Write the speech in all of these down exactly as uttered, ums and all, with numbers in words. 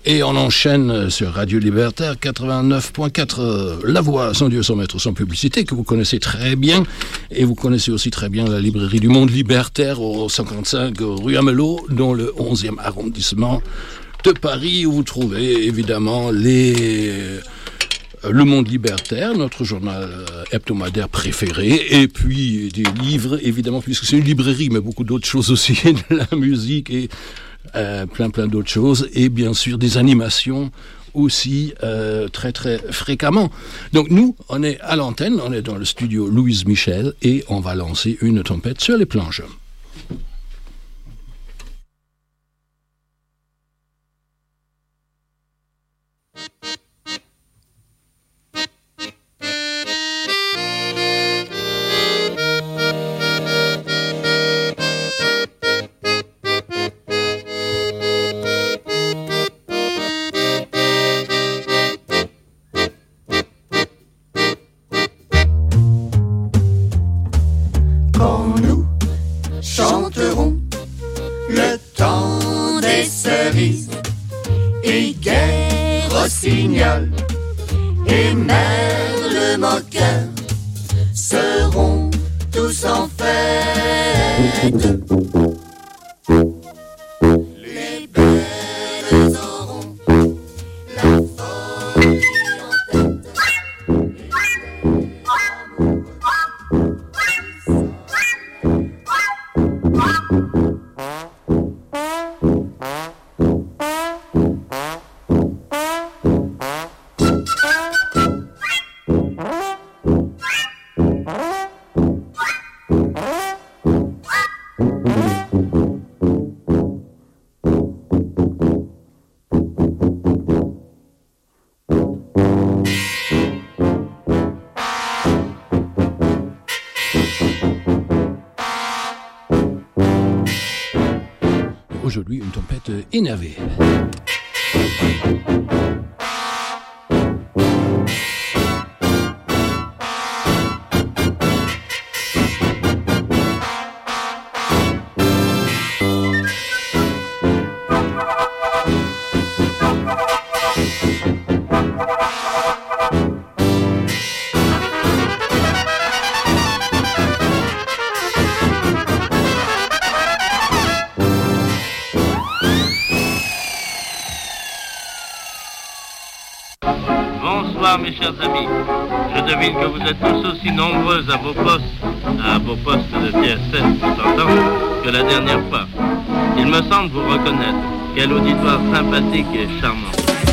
Et on enchaîne sur Radio Libertaire quatre-vingt-neuf point quatre, La Voix, sans Dieu, sans maître, sans publicité, que vous connaissez très bien. Et vous connaissez aussi très bien la librairie du Monde Libertaire au cinquante-cinq rue Amelot, dans le onzième arrondissement de Paris, où vous trouvez évidemment les... Le Monde Libertaire, notre journal hebdomadaire préféré, et puis des livres, évidemment, puisque c'est une librairie, mais beaucoup d'autres choses aussi, de la musique et euh, plein plein d'autres choses, et bien sûr des animations aussi euh, très très fréquemment. Donc nous, on est à l'antenne, on est dans le studio Louise Michel, et on va lancer une tempête sur les planches. Et Merle moqueur seront tous en fête. Les belles auront la folie en Aujourd'hui, une tempête énervée. Mes chers amis, je devine que vous êtes tous aussi nombreux à vos postes, à vos postes de T S sept, vous entendez, que la dernière fois. Il me semble vous reconnaître. Quel auditoire sympathique et charmant.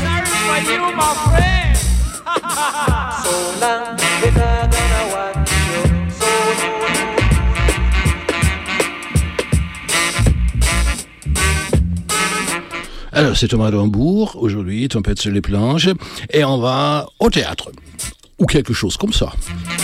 Alors, c'est Thomas Dambour, aujourd'hui, Tempête sur les planches, et on va au théâtre, ou quelque chose comme ça.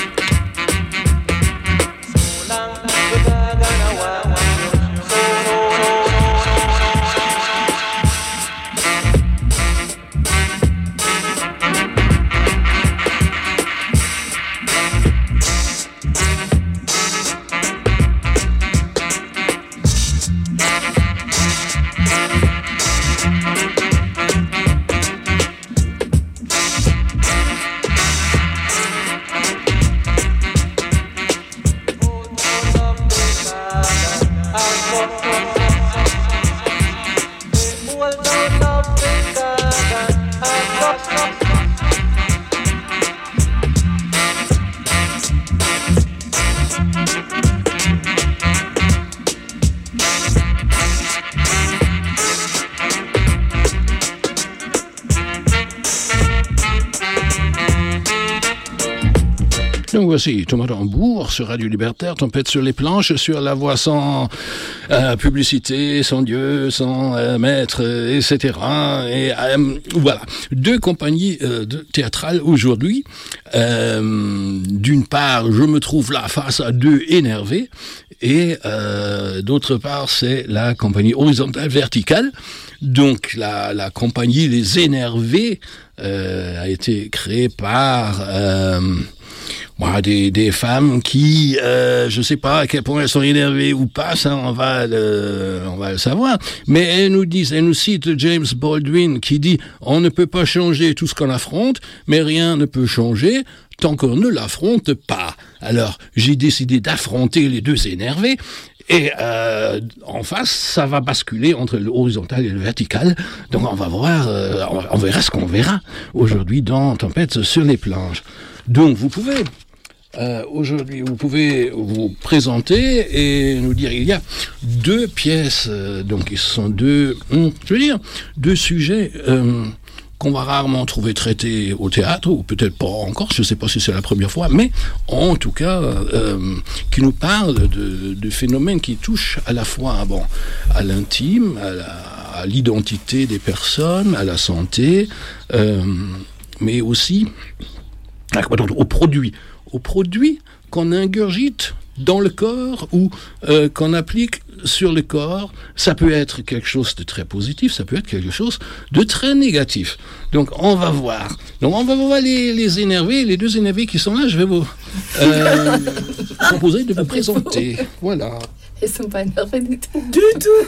Donc voici Thomas Dambour sur Radio Libertaire, Tempête sur les planches, sur La Voix sans euh, publicité, sans Dieu, sans euh, maître, euh, et cetera. Et euh, voilà, deux compagnies euh, de théâtrales aujourd'hui. Euh, d'une part, je me trouve là face à deux énervés, et euh, d'autre part, c'est la compagnie horizontale verticale. Donc la, la compagnie Les Énervés euh, a été créée par... Euh, Moi, des, des femmes qui, euh, je sais pas à quel point elles sont énervées ou pas, ça, on va le, on va le savoir. Mais elles nous disent, elles nous citent James Baldwin qui dit, on ne peut pas changer tout ce qu'on affronte, mais rien ne peut changer tant qu'on ne l'affronte pas. Alors, j'ai décidé d'affronter les deux énervés. Et euh, en face, ça va basculer entre le horizontal et le vertical. Donc on va voir, euh, on verra ce qu'on verra aujourd'hui dans Tempête sur les planches. Donc vous pouvez... Euh, aujourd'hui, vous pouvez vous présenter et nous dire, il y a deux pièces, euh, donc ce sont deux, hum, je veux dire, deux sujets euh, qu'on va rarement trouver traités au théâtre, ou peut-être pas encore, je ne sais pas si c'est la première fois, mais en tout cas, euh, qui nous parlent de, de phénomènes qui touchent à la fois bon, à l'intime, à, la, à l'identité des personnes, à la santé, euh, mais aussi à, aux produits. aux produits qu'on ingurgite dans le corps ou euh, qu'on applique sur le corps. Ça peut être quelque chose de très positif, ça peut être quelque chose de très négatif. Donc on va voir. Donc on va voir les, les énervés, les deux énervés qui sont là. Je vais vous euh, proposer de vous présenter. Voilà. Ils sont pas énervés du tout. Du tout.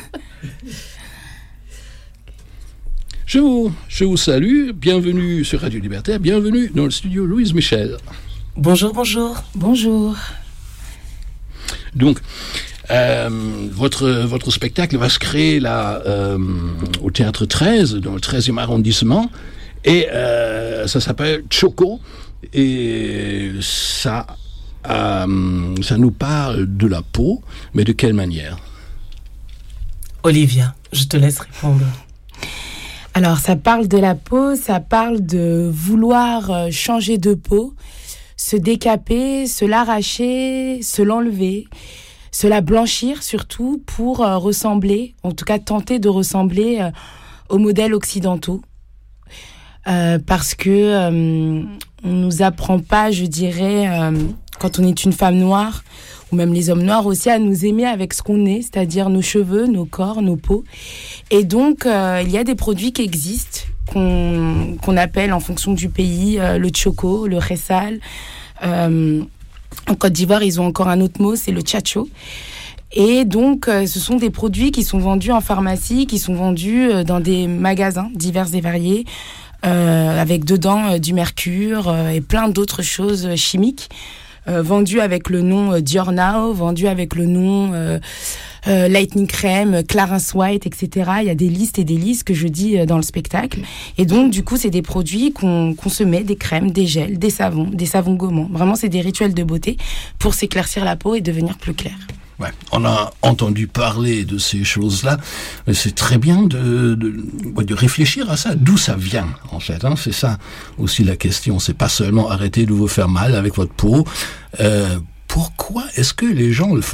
Je vous, je vous salue. Bienvenue sur Radio Libertaire. Bienvenue dans le studio Louise Michel. Bonjour, bonjour. Bonjour. Donc, euh, votre, votre spectacle va se créer là, euh, au Théâtre treize, dans le treizième arrondissement, et euh, ça s'appelle Choco, et ça, euh, ça nous parle de la peau, mais de quelle manière ? Olivia, je te laisse répondre. Alors, ça parle de la peau, ça parle de vouloir changer de peau, se décaper, se l'arracher, se l'enlever, se la blanchir surtout pour euh, ressembler, en tout cas tenter de ressembler euh, aux modèles occidentaux. Euh, parce que euh, on nous apprend pas, je dirais, euh, quand on est une femme noire, ou même les hommes noirs aussi, à nous aimer avec ce qu'on est, c'est-à-dire nos cheveux, nos corps, nos peaux. Et donc, euh, il y a des produits qui existent, qu'on, qu'on appelle en fonction du pays euh, le choco, le ressal. Euh, en Côte d'Ivoire, ils ont encore un autre mot, c'est le tchatcho. Et donc, euh, ce sont des produits qui sont vendus en pharmacie, qui sont vendus euh, dans des magasins divers et variés, euh, avec dedans euh, du mercure euh, et plein d'autres choses euh, chimiques, euh, vendus avec le nom euh, Dior Now, vendus avec le nom... Euh, Euh, Lightning Crème, Clarins White, et cetera. Il y a des listes et des listes que je dis euh, dans le spectacle. Et donc, du coup, c'est des produits qu'on, qu'on se met, des crèmes, des gels, des savons, des savons gommants. Vraiment, c'est des rituels de beauté pour s'éclaircir la peau et devenir plus clair. Ouais, on a entendu parler de ces choses-là, mais c'est très bien de, de, de réfléchir à ça, d'où ça vient, en fait. Hein, c'est ça aussi la question. C'est pas seulement arrêter de vous faire mal avec votre peau. Euh, pourquoi est-ce que les gens le font ?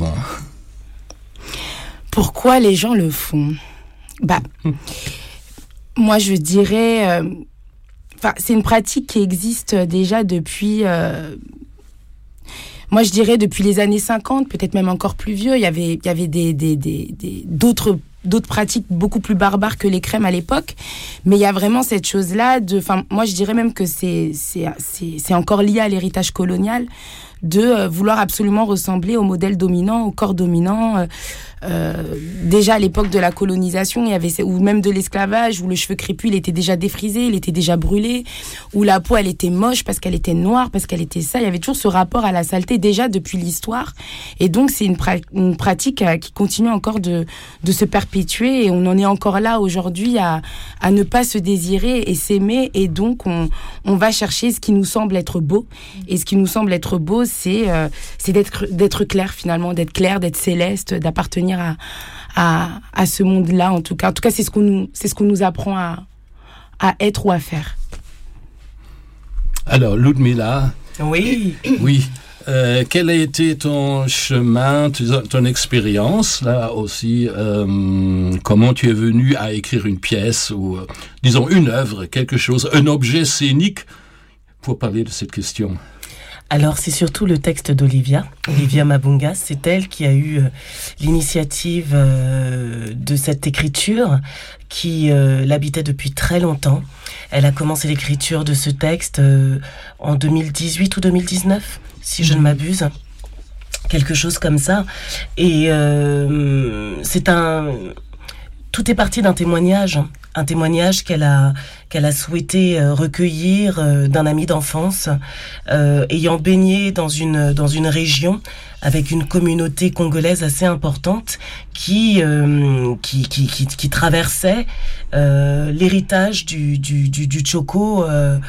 Pourquoi les gens le font ? Bah, moi je dirais, euh, enfin c'est une pratique qui existe déjà depuis, euh, moi je dirais depuis les années cinquante, peut-être même encore plus vieux. Il y avait, il y avait des, des, des, des d'autres d'autres pratiques beaucoup plus barbares que les crèmes à l'époque, mais il y a vraiment cette chose-là de, enfin moi je dirais même que c'est c'est c'est c'est encore lié à l'héritage colonial, de euh, vouloir absolument ressembler au modèle dominant, au corps dominant. Euh, euh, déjà à l'époque de la colonisation, il y avait, ou même de l'esclavage, où le cheveu crépus, il était déjà défrisé, il était déjà brûlé, où la peau, elle était moche parce qu'elle était noire, parce qu'elle était ça. Il y avait toujours ce rapport à la saleté déjà depuis l'histoire. Et donc, c'est une, pra- une pratique euh, qui continue encore de, de se perpétuer. Et on en est encore là aujourd'hui à, à ne pas se désirer et s'aimer. Et donc, on, on va chercher ce qui nous semble être beau. Et ce qui nous semble être beau, c'est, euh, c'est d'être, d'être clair finalement, d'être clair, d'être céleste, d'appartenir à, à, à ce monde-là en tout cas. En tout cas, c'est ce qu'on nous, c'est ce qu'on nous apprend à, à être ou à faire. Alors, Ludmila. Oui. Oui. Euh, quel a été ton chemin, ton, ton expérience, là aussi, euh, comment tu es venu à écrire une pièce ou, euh, disons, une œuvre, quelque chose, un objet scénique, pour parler de cette question? Alors, c'est surtout le texte d'Olivia, Olivia Mabunga. C'est elle qui a eu euh, l'initiative euh, de cette écriture, qui euh, l'habitait depuis très longtemps. Elle a commencé l'écriture de ce texte euh, en deux mille dix-huit ou deux mille dix-neuf, si je ne m'abuse. Quelque chose comme ça. Et euh, c'est un... Tout est parti d'un témoignage, un témoignage qu'elle a qu'elle a souhaité euh, recueillir euh, d'un ami d'enfance, euh, ayant baigné dans une dans une région avec une communauté congolaise assez importante qui euh, qui, qui qui qui traversait euh, l'héritage du du du, du Tchoko euh,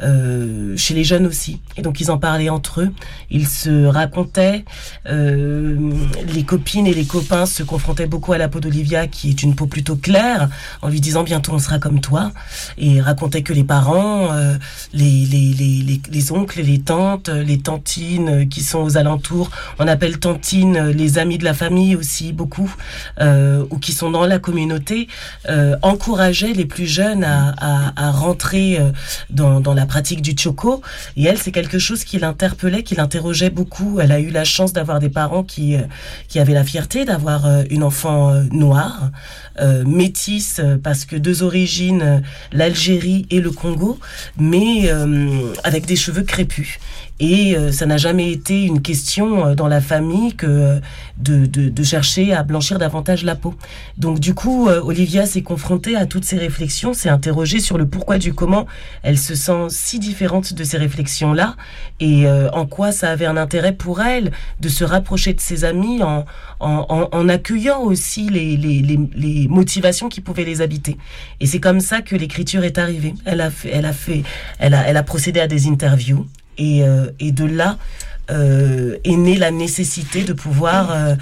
euh, chez les jeunes aussi. Et donc ils en parlaient entre eux, ils se racontaient, euh, les copines et les copains se confrontaient beaucoup à la peau d'Olivia, qui est une peau plutôt claire, en lui disant bientôt on sera comme toi, et racontaient que les parents, euh, les, les les les les oncles, les tantes, les tantines qui sont aux alentours, on appelle tantines les amis de la famille aussi beaucoup, euh, ou qui sont dans la communauté, euh, encourageaient les plus jeunes à à, à rentrer dans dans la pratique du Tchoko. Et elle, c'est quelque chose qui l'interpellait, qui l'interrogeait beaucoup. Elle a eu la chance d'avoir des parents qui qui avaient la fierté d'avoir une enfant noire, euh, métisse, parce que deux origines, l'Algérie et le Congo, mais euh, avec des cheveux crépus. Et euh, ça n'a jamais été une question euh, dans la famille que euh, de, de, de chercher à blanchir davantage la peau. Donc du coup, euh, Olivia s'est confrontée à toutes ces réflexions, s'est interrogée sur le pourquoi du comment. Elle se sent si différente de ces réflexions-là, et euh, en quoi ça avait un intérêt pour elle de se rapprocher de ses amis en, en, en, en accueillant aussi les, les, les, les motivations qui pouvaient les habiter. Et c'est comme ça que l'écriture est arrivée. Elle a fait, elle a fait, elle a, elle a procédé à des interviews. Et, euh, et de là euh, est née la nécessité de pouvoir euh,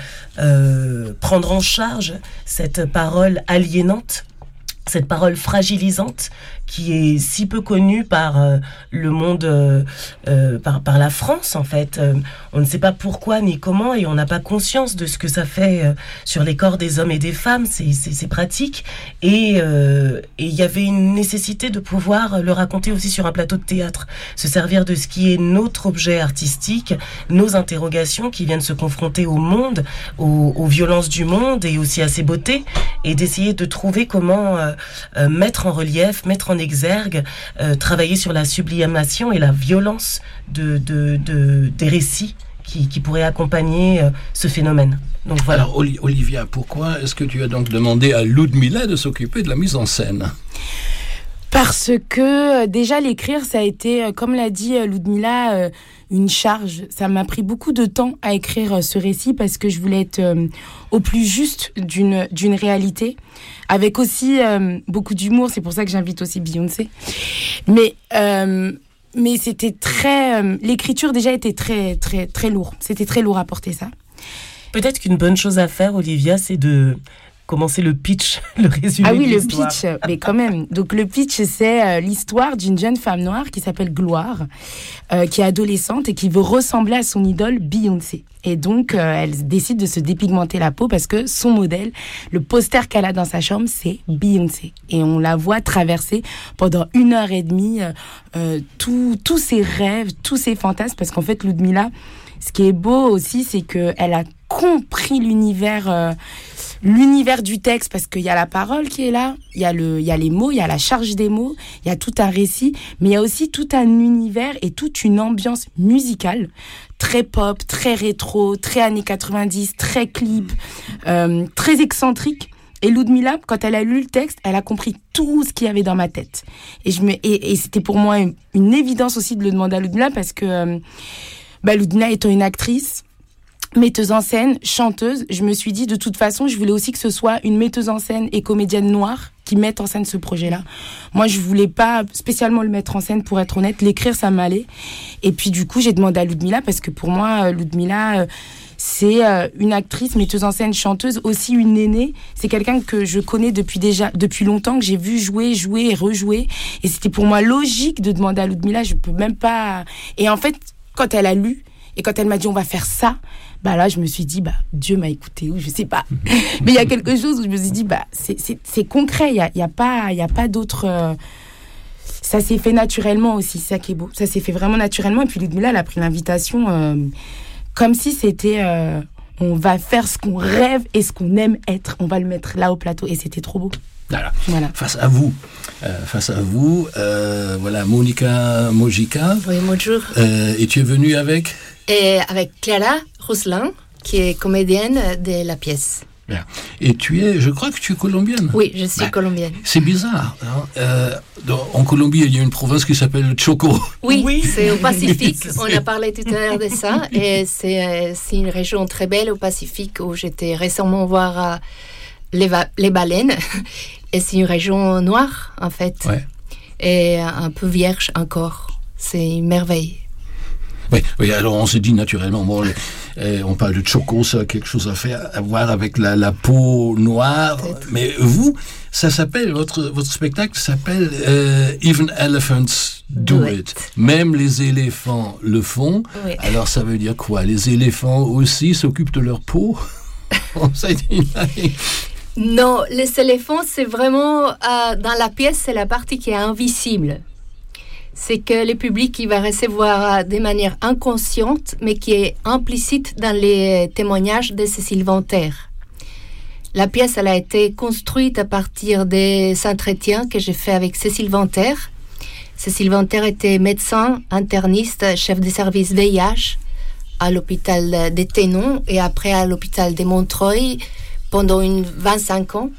euh, prendre en charge cette parole aliénante, cette parole fragilisante, qui est si peu connue par euh, le monde, euh, euh, par, par la France en fait. Euh, on ne sait pas pourquoi ni comment, et on n'a pas conscience de ce que ça fait euh, sur les corps des hommes et des femmes, c'est, c'est, c'est pratique. Et euh, et il y avait une nécessité de pouvoir le raconter aussi sur un plateau de théâtre, se servir de ce qui est notre objet artistique, nos interrogations qui viennent se confronter au monde, aux, aux violences du monde et aussi à ses beautés, et d'essayer de trouver comment euh, euh, mettre en relief, mettre en exergue, euh, travailler sur la sublimation et la violence de, de, de, des récits qui, qui pourraient accompagner euh, ce phénomène. Donc voilà. Alors Olivia, pourquoi est-ce que tu as donc demandé à Ludmilla de s'occuper de la mise en scène ? Parce que déjà l'écrire, ça a été, comme l'a dit Ludmilla, une charge. Ça m'a pris beaucoup de temps à écrire ce récit parce que je voulais être au plus juste d'une d'une réalité, avec aussi euh, beaucoup d'humour. C'est pour ça que j'invite aussi Beyoncé. Mais euh, mais c'était très, euh, l'écriture déjà était très très très lourd. C'était très lourd à porter ça. Peut-être qu'une bonne chose à faire, Olivia, c'est de commencer le pitch, le résumé. Ah oui, de le l'histoire. pitch, mais quand même. Donc le pitch, c'est euh, l'histoire d'une jeune femme noire qui s'appelle Gloire, euh, qui est adolescente et qui veut ressembler à son idole Beyoncé. Et donc, euh, elle décide de se dépigmenter la peau parce que son modèle, le poster qu'elle a dans sa chambre, c'est Beyoncé. Et on la voit traverser pendant une heure et demie euh, euh, tous tous ses rêves, tous ses fantasmes, parce qu'en fait, Ludmilla, ce qui est beau aussi, c'est qu'elle a compris l'univers... Euh, l'univers du texte, parce qu'il y a la parole qui est là, il y a le, il y a les mots, il y a la charge des mots, il y a tout un récit, mais il y a aussi tout un univers et toute une ambiance musicale très pop, très rétro, très années quatre-vingt-dix, très clip, euh, très excentrique. Et Ludmilla, quand elle a lu le texte, elle a compris tout ce qu'il y avait dans ma tête. Et je me, et, et c'était pour moi une, une évidence aussi de le demander à Ludmilla, parce que euh, bah, Ludmilla étant une actrice, metteuse en scène, chanteuse, je me suis dit de toute façon, je voulais aussi que ce soit une metteuse en scène et comédienne noire qui mette en scène ce projet-là. Moi, je voulais pas spécialement le mettre en scène, pour être honnête. L'écrire, ça m'allait. Et puis, du coup, j'ai demandé à Ludmilla, parce que pour moi, Ludmilla, c'est une actrice, metteuse en scène, chanteuse, aussi une aînée. C'est quelqu'un que je connais depuis déjà, depuis longtemps, que j'ai vu jouer, jouer et rejouer. Et c'était pour moi logique de demander à Ludmilla. Je peux même pas... Et en fait, quand elle a lu, et quand elle m'a dit on va faire ça, bah là je me suis dit bah Dieu m'a écouté, ou je sais pas. Mais il y a quelque chose où je me suis dit bah c'est c'est c'est concret, il y a il y a pas il y a pas d'autre euh... ça s'est fait naturellement aussi, ça qui est beau. Ça s'est fait vraiment naturellement. Et puis Ludmilla, elle a pris l'invitation euh, comme si c'était... Euh, on va faire ce qu'on rêve et ce qu'on aime être. On va le mettre là au plateau. Et c'était trop beau. Voilà. Voilà. Face à vous, euh, face à vous, euh, voilà, Monica Mojica. Oui, bonjour. Euh, et tu es venue avec Et avec Clara Roslin, qui est comédienne de la pièce. Bien. Et tu es, je crois que tu es colombienne. Oui, je suis Ben, colombienne. C'est bizarre. Hein euh, dans, en Colombie, il y a une province qui s'appelle le Choco. Oui, Oui. c'est au Pacifique. C'est- On a parlé tout à l'heure de ça. Et c'est, euh, c'est une région très belle au Pacifique où j'étais récemment voir euh, les, va- les baleines. Et c'est une région noire, en fait. Ouais. Et un peu vierge encore. C'est une merveille. Oui, oui, alors on se dit naturellement, bon, les- euh, on parle de choco, ça a quelque chose à faire, à voir avec la, la peau noire. Peut-être. Mais vous, ça s'appelle, votre, votre spectacle s'appelle euh, Even Elephants Do, Do it. it. Même les éléphants le font. Oui. Alors ça veut dire quoi? Les éléphants aussi s'occupent de leur peau? On s'est dit, Non, les éléphants, c'est vraiment, euh, dans la pièce, c'est la partie qui est invisible. C'est que le public, il va recevoir euh, de manière inconsciente, mais qui est implicite dans les témoignages de Cécile Venter. La pièce, elle a été construite à partir des entretiens que j'ai fait avec Cécile Venter. Cécile Venter était médecin, interniste, chef de service V I H à l'hôpital de Ténon et après à l'hôpital de Montreuil pendant une vingt-cinq ans.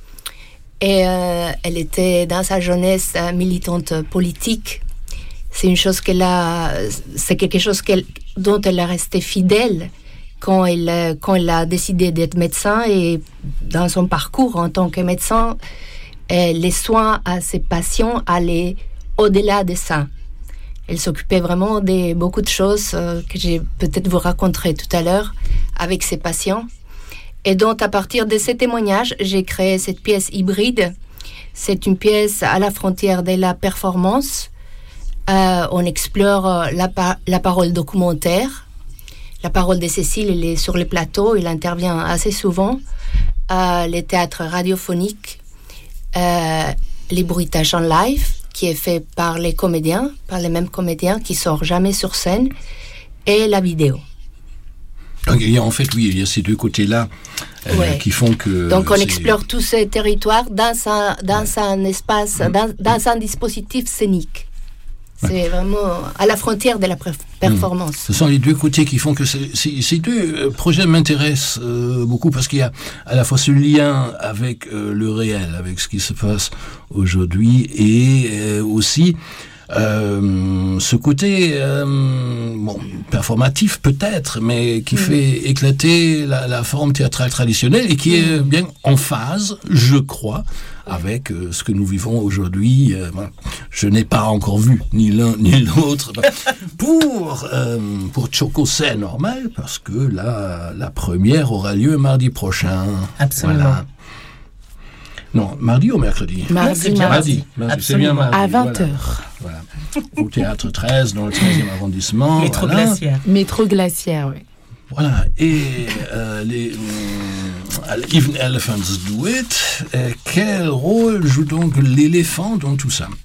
Et euh, elle était dans sa jeunesse euh, militante politique. C'est une chose qu'elle a, c'est quelque chose qu'elle, dont elle est restée fidèle quand elle, euh, quand elle a décidé d'être médecin et dans son parcours en tant que médecin, euh, les soins à ses patients allaient au-delà de ça. Elle s'occupait vraiment de beaucoup de choses euh, que j'ai peut-être vous raconterai tout à l'heure avec ses patients. Et donc, à partir de ces témoignages, j'ai créé cette pièce hybride. C'est une pièce à la frontière de la performance. Euh, on explore euh, la, pa- la parole documentaire. La parole de Cécile, elle est sur les plateaux, il intervient assez souvent. Euh, les théâtres radiophoniques, euh, les bruitages en live, qui est fait par les comédiens, par les mêmes comédiens qui sortent jamais sur scène, et la vidéo. donc, il y a, en fait, oui, il y a ces deux côtés-là euh, Ouais. qui font que... Donc on c'est- explore tous ces territoires dans un, dans un espace, dans, dans un dispositif scénique. C'est vraiment à la frontière de la perf- performance. Ce sont les deux côtés qui font que c'est- c'est- ces deux euh, projets m'intéressent euh, beaucoup parce qu'il y a à la fois ce lien avec euh, le réel, avec ce qui se passe aujourd'hui et euh, aussi euh, ce côté euh, bon, performatif peut-être, mais qui fait éclater la, la forme théâtrale traditionnelle et qui est bien en phase, je crois, avec euh, ce que nous vivons aujourd'hui. Euh, voilà. Je n'ai pas encore vu ni l'un ni l'autre. Pour, euh, pour Choco, c'est normal, parce que la, la première aura lieu mardi prochain. Absolument. Voilà. Non, mardi ou mercredi? Mardi, c'est bien mardi. Mardi, mardi, c'est bien Absolument. mardi. À vingt voilà. heures. Voilà. Au théâtre treize, dans le treizième arrondissement. Métro voilà. glaciaire. Métro glaciaire, oui. Voilà. Et euh, les euh, Even Elephants Do It. Euh, quel rôle joue donc l'éléphant dans tout ça?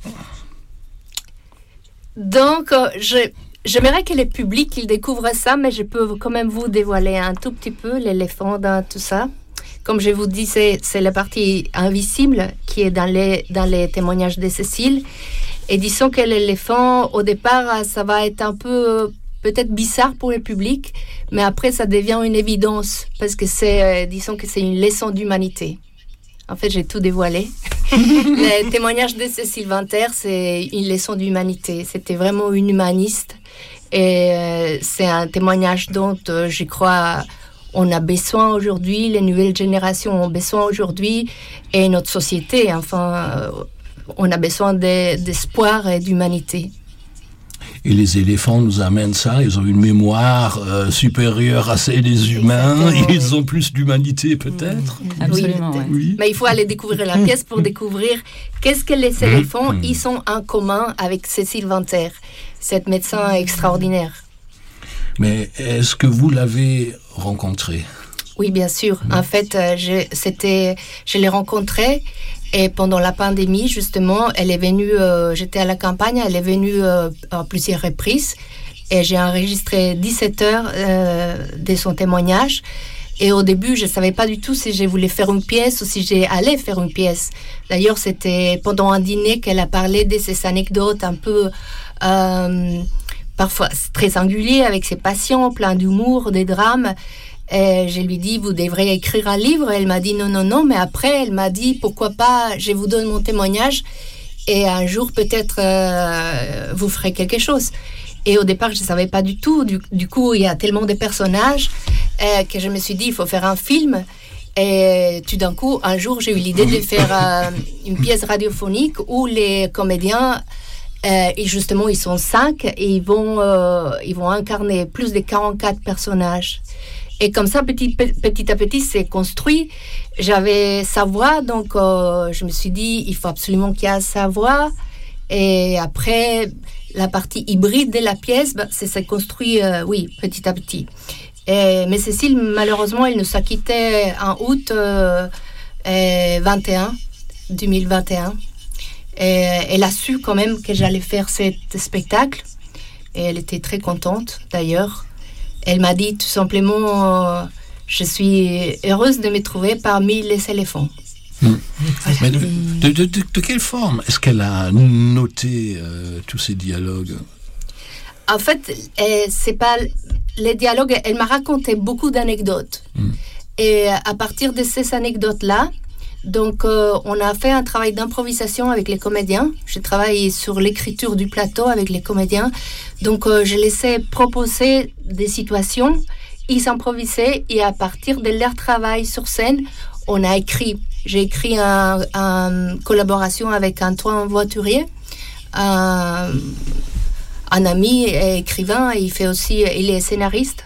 Donc, euh, je, j'aimerais que le public il découvre ça, mais je peux quand même vous dévoiler un tout petit peu l'éléphant dans tout ça. Comme je vous dis, c'est, c'est la partie invisible qui est dans les, dans les témoignages de Cécile. Et disons que l'éléphant, au départ, ça va être un peu peut-être bizarre pour le public, mais après, ça devient une évidence parce que c'est, euh, disons que c'est une leçon d'humanité. En fait, j'ai tout dévoilé. Le témoignage de Cécile Venter, c'est une leçon d'humanité. C'était vraiment une humaniste. Et euh, c'est un témoignage dont, euh, je crois, on a besoin aujourd'hui, les nouvelles générations ont besoin aujourd'hui, et notre société, enfin, euh, on a besoin de, d'espoir et d'humanité. Et les éléphants nous amènent ça, ils ont une mémoire euh, supérieure à celle des humains, Exactement, ils ont plus d'humanité peut-être. Absolument, Oui, ouais. Oui. Mais il faut aller découvrir la pièce pour découvrir qu'est-ce que les éléphants ils ont en commun avec Cécile Venter, cette médecin extraordinaire. Mais est-ce que vous l'avez rencontré? Oui, bien sûr. En fait, euh, je, c'était, je l'ai rencontrée Et pendant la pandémie, justement, elle est venue, euh, j'étais à la campagne, elle est venue euh, à plusieurs reprises et j'ai enregistré dix-sept heures euh, de son témoignage. Et au début, je ne savais pas du tout si je voulais faire une pièce ou si j'allais faire une pièce. D'ailleurs, c'était pendant un dîner qu'elle a parlé de ses anecdotes un peu, euh, parfois très singulières, avec ses patients, plein d'humour, des drames. Et je lui dis, vous devriez écrire un livre. Elle m'a dit, non, non, non. Mais après, elle m'a dit, pourquoi pas, je vous donne mon témoignage. Et un jour, peut-être, euh, vous ferez quelque chose. Et au départ, je ne savais pas du tout. Du, du coup, il y a tellement de personnages euh, que je me suis dit, il faut faire un film. Et tout d'un coup, un jour, j'ai eu l'idée de faire euh, une pièce radiophonique où les comédiens, euh, et justement, ils sont cinq et ils vont, euh, ils vont incarner plus de quarante-quatre personnages. Et comme ça, petit, petit à petit, c'est construit. J'avais sa voix, donc euh, je me suis dit, il faut absolument qu'il y ait sa voix. Et après, la partie hybride de la pièce, bah, c'est, c'est construit, euh, oui, petit à petit. Et, mais Cécile, malheureusement, elle nous a quittés en août euh, vingt et un, deux mille vingt et un. Et elle a su quand même que j'allais faire ce spectacle. Et elle était très contente, d'ailleurs. Elle m'a dit tout simplement, euh, je suis heureuse de me trouver parmi les éléphants. Mmh. Mais de, de, de, de, de quelle forme est-ce qu'elle a noté euh, tous ces dialogues ? En fait, euh, c'est pas les dialogues. Elle m'a raconté beaucoup d'anecdotes. Mmh. Et à partir de ces anecdotes-là, donc euh, on a fait un travail d'improvisation avec les comédiens. J'ai travaillé sur l'écriture du plateau avec les comédiens. Donc euh, je laissais proposer des situations, ils improvisaient et à partir de leur travail sur scène, on a écrit. J'ai écrit en un, un collaboration avec Antoine Voiturier, un, un ami et écrivain. Il fait aussi, il est scénariste.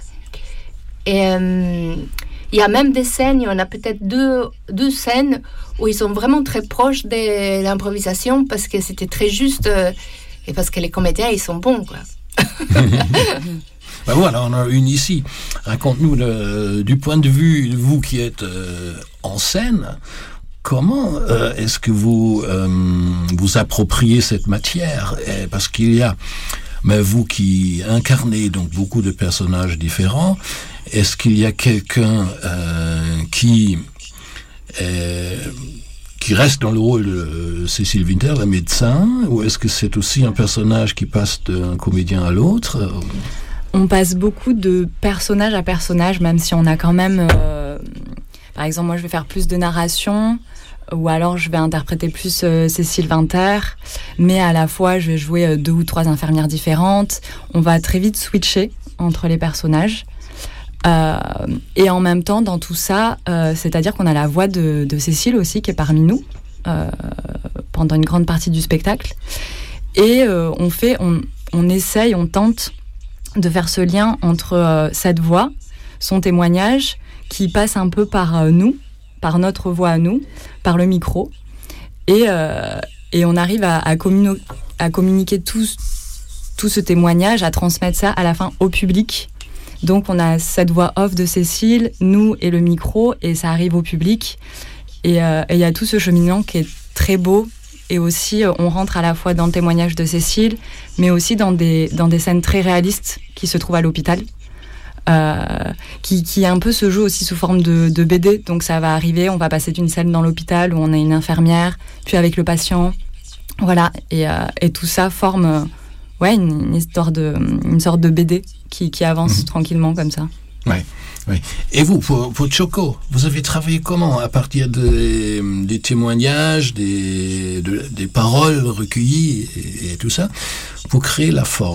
Et euh, il y a même des scènes, il y en a peut-être deux, deux scènes où ils sont vraiment très proches de l'improvisation parce que c'était très juste euh, et parce que les comédiens, ils sont bons, quoi. Ben voilà, on en a une ici. Raconte-nous le, du point de vue de vous qui êtes euh, en scène, comment euh, est-ce que vous euh, vous appropriez cette matière ? Et parce qu'il y a, mais vous qui incarnez donc beaucoup de personnages différents, est-ce qu'il y a quelqu'un euh, qui euh, qui reste dans le rôle de Cécile Winter, la médecin, ou est-ce que c'est aussi un personnage qui passe d'un comédien à l'autre ? On passe beaucoup de personnage à personnage, même si on a quand même... Euh, par exemple, moi, je vais faire plus de narration, ou alors je vais interpréter plus euh, Cécile Winter, mais à la fois, je vais jouer euh, deux ou trois infirmières différentes. On va très vite switcher entre les personnages. Euh, et en même temps, dans tout ça, euh, c'est-à-dire qu'on a la voix de, de Cécile aussi, qui est parmi nous, euh, pendant une grande partie du spectacle. Et euh, on fait, on, on essaye, on tente de faire ce lien entre euh, cette voix, son témoignage, qui passe un peu par euh, nous, par notre voix à nous, par le micro, et, euh, et on arrive à, à, communi- à communiquer tout, tout ce témoignage, à transmettre ça à la fin au public. Donc on a cette voix off de Cécile, nous et le micro, et ça arrive au public. Et il euh, y a tout ce cheminement qui est très beau. Et aussi, on rentre à la fois dans le témoignage de Cécile, mais aussi dans des, dans des scènes très réalistes qui se trouvent à l'hôpital, euh, qui, qui un peu se jouent aussi sous forme de, de B D. Donc ça va arriver, on va passer d'une scène dans l'hôpital où on a une infirmière, puis avec le patient, voilà. Et, euh, et tout ça forme euh, ouais, une, une, histoire de, une sorte de B D qui, qui avance mmh. tranquillement comme ça. Ouais. Oui. Et vous, pour, pour Choco, vous avez travaillé comment ? À partir des, des témoignages, des, de, des paroles recueillies et, et tout ça, pour créer la forme ?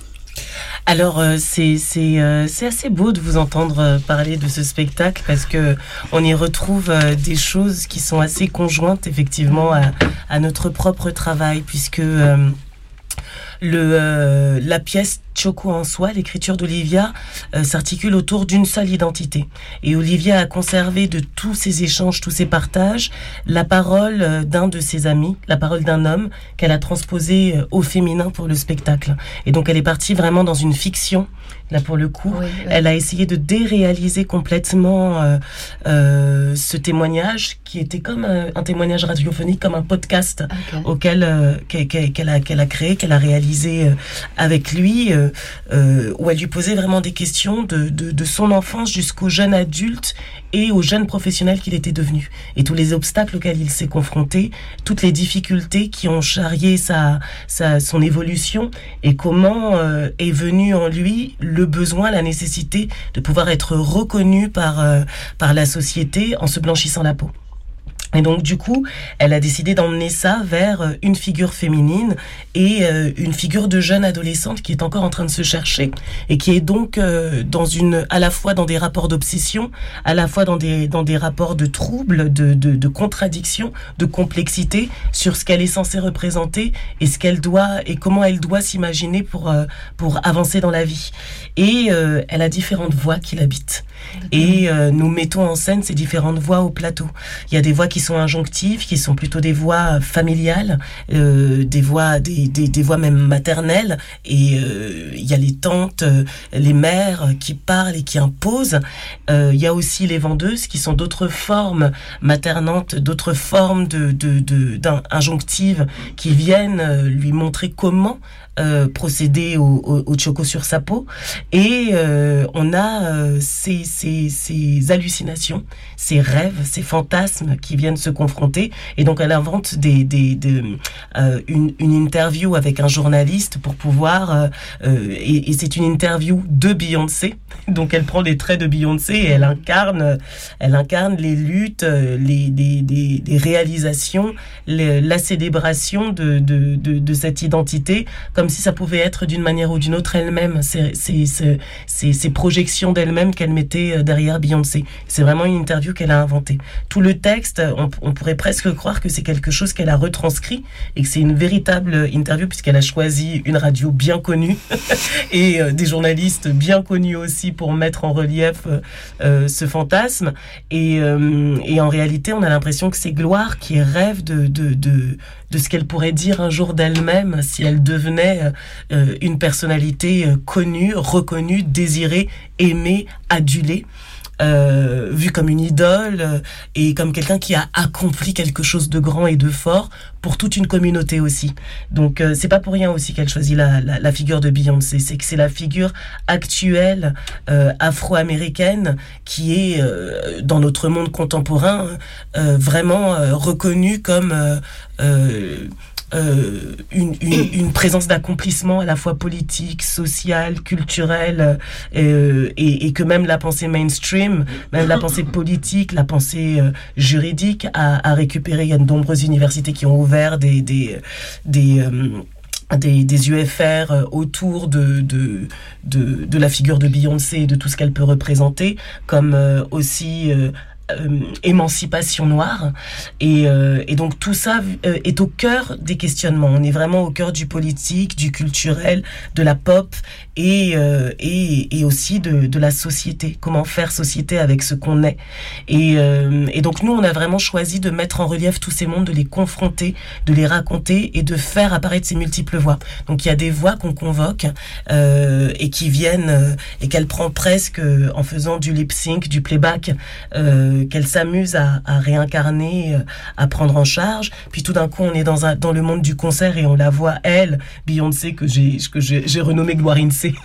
Alors euh, c'est c'est euh, c'est assez beau de vous entendre euh, parler de ce spectacle parce que on y retrouve euh, des choses qui sont assez conjointes effectivement à, à notre propre travail puisque euh, le, euh, la pièce Choco en soi, l'écriture d'Olivia, euh, s'articule autour d'une seule identité. Et Olivia a conservé de tous ces échanges, tous ces partages, la parole euh, d'un de ses amis, la parole d'un homme qu'elle a transposé euh, au féminin pour le spectacle. Et donc elle est partie vraiment dans une fiction. Là, pour le coup, oui, oui. Elle a essayé de déréaliser complètement euh, euh, ce témoignage qui était comme un, un témoignage radiophonique, comme un podcast okay. auquel euh, qu'elle, qu'elle, a, qu'elle a créé, qu'elle a réalisé euh, avec lui, euh, euh, où elle lui posait vraiment des questions de, de, de son enfance jusqu'au jeune adulte et au jeune professionnel qu'il était devenu. Et tous les obstacles auxquels il s'est confronté, toutes les difficultés qui ont charrié sa, sa, son évolution et comment euh, est venu en lui le besoin, la nécessité de pouvoir être reconnu par, euh, par la société en se blanchissant la peau. Et donc, du coup, elle a décidé d'emmener ça vers une figure féminine et euh, une figure de jeune adolescente qui est encore en train de se chercher et qui est donc euh, dans une, à la fois dans des rapports d'obsession, à la fois dans des, dans des rapports de troubles, de, de, de contradiction, de complexité sur ce qu'elle est censée représenter et ce qu'elle doit et comment elle doit s'imaginer pour, euh, pour avancer dans la vie. Et euh, elle a différentes voix qui l'habitent. Et euh, nous mettons en scène ces différentes voix au plateau. Il y a des voix qui sont injonctives, qui sont plutôt des voix familiales, euh, des voix, des, des, des voix même maternelles. Et euh, il y a les tantes, euh, les mères qui parlent et qui imposent. Euh, il y a aussi les vendeuses qui sont d'autres formes maternantes, d'autres formes de, de, de, d'injonctives qui viennent euh, lui montrer comment Euh, procéder au, au, au choco sur sa peau et euh, on a euh, ces, ces, ces hallucinations, ces rêves, ces fantasmes qui viennent se confronter et donc elle invente des, des, des, euh, une, une interview avec un journaliste pour pouvoir euh, euh, et, et c'est une interview de Beyoncé, donc elle prend les traits de Beyoncé et elle incarne, elle incarne les luttes, les, les, les, les réalisations, les, la célébration de, de, de, de cette identité comme si ça pouvait être d'une manière ou d'une autre elle-même, ces, ces, ces, ces, ces projections d'elle-même qu'elle mettait derrière Beyoncé. C'est vraiment une interview qu'elle a inventée. Tout le texte, on, on pourrait presque croire que c'est quelque chose qu'elle a retranscrit et que c'est une véritable interview puisqu'elle a choisi une radio bien connue et euh, des journalistes bien connus aussi pour mettre en relief euh, ce fantasme. Et, euh, et en réalité, on a l'impression que c'est Gloire qui rêve de, de, de, de ce qu'elle pourrait dire un jour d'elle-même si elle devenait euh, une personnalité euh, connue, reconnue, désirée, aimée, adulée. Euh, vu comme une idole euh, et comme quelqu'un qui a accompli quelque chose de grand et de fort pour toute une communauté aussi. Donc euh, c'est pas pour rien aussi qu'elle choisit la, la, la figure de Beyoncé, c'est que c'est la figure actuelle euh, afro-américaine qui est euh, dans notre monde contemporain euh, vraiment euh, reconnue comme euh, euh, Euh, une, une, une présence d'accomplissement à la fois politique, sociale, culturelle euh, et, et que même la pensée mainstream, même la pensée politique, la pensée euh, juridique a, a récupéré. Il y a de nombreuses universités qui ont ouvert des des des euh, Des, des U F R autour de, de, de, de la figure de Beyoncé et de tout ce qu'elle peut représenter, comme euh, aussi euh, Euh, émancipation noire et, euh, et donc tout ça euh, est au cœur des questionnements. On est vraiment au cœur du politique, du culturel, de la pop et, euh, et, et aussi de, de la société. Comment faire société avec ce qu'on est. Et, euh, et donc nous, on a vraiment choisi de mettre en relief tous ces mondes, de les confronter, de les raconter et de faire apparaître ces multiples voix. Donc il y a des voix qu'on convoque euh, et qui viennent euh, et qu'elle prend presque euh, en faisant du lip sync, du playback, euh, qu'elle s'amuse à, à réincarner, à prendre en charge. Puis tout d'un coup, on est dans, un, dans le monde du concert et on la voit, elle, Beyoncé, que j'ai, que j'ai, j'ai renommée Gloire Insee,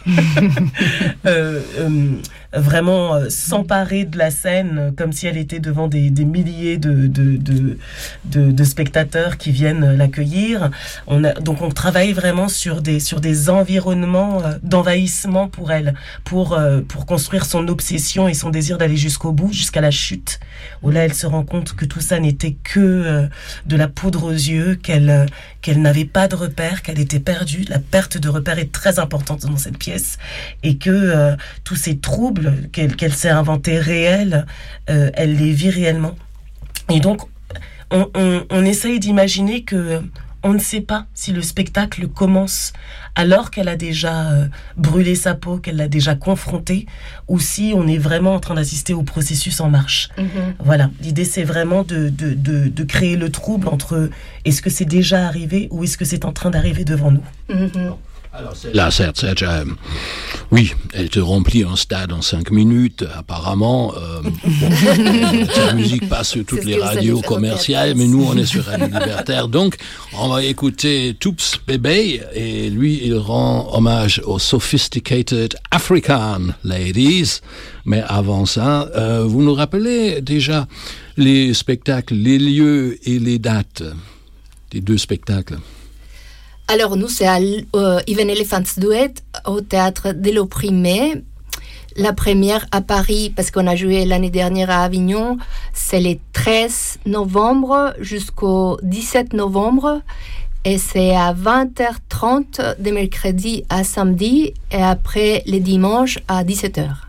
euh, euh, vraiment euh, s'emparer de la scène comme si elle était devant des, des milliers de, de, de, de, de spectateurs qui viennent l'accueillir. On a, donc on travaille vraiment sur des, sur des environnements euh, d'envahissement pour elle, pour, euh, pour construire son obsession et son désir d'aller jusqu'au bout, jusqu'à la chute, où là elle se rend compte que tout ça n'était que euh, de la poudre aux yeux, qu'elle, euh, qu'elle n'avait pas de repères, qu'elle était perdue. La perte de repères est très importante dans cette pièce et que euh, tous ces troubles qu'elle, qu'elle s'est inventés réels, euh, elle les vit réellement. Et donc on, on, on essaye d'imaginer que on ne sait pas si le spectacle commence alors qu'elle a déjà euh, brûlé sa peau, qu'elle l'a déjà confrontée, ou si on est vraiment en train d'assister au processus en marche. Mm-hmm. Voilà, l'idée c'est vraiment de, de, de, de créer le trouble entre est-ce que c'est déjà arrivé ou est-ce que c'est en train d'arriver devant nous. Mm-hmm. Alors, là, certes, certes euh, oui, elle te remplit un stade en cinq minutes, apparemment. Euh, bon, sa musique passe sur toutes les radios commerciales, mais nous, on est sur Radio Libertaire. Donc, on va écouter Toops Bébé, et lui, il rend hommage aux Sophisticated African Ladies. Mais avant ça, euh, vous nous rappelez déjà les spectacles, les lieux et les dates des deux spectacles? Alors, nous, c'est à euh, Even Elephants Duet, au théâtre de l'Opprimé. La première à Paris, parce qu'on a joué l'année dernière à Avignon, c'est le treize novembre jusqu'au dix-sept novembre. Et c'est à vingt heures trente de mercredi à samedi, et après les dimanches à dix-sept heures.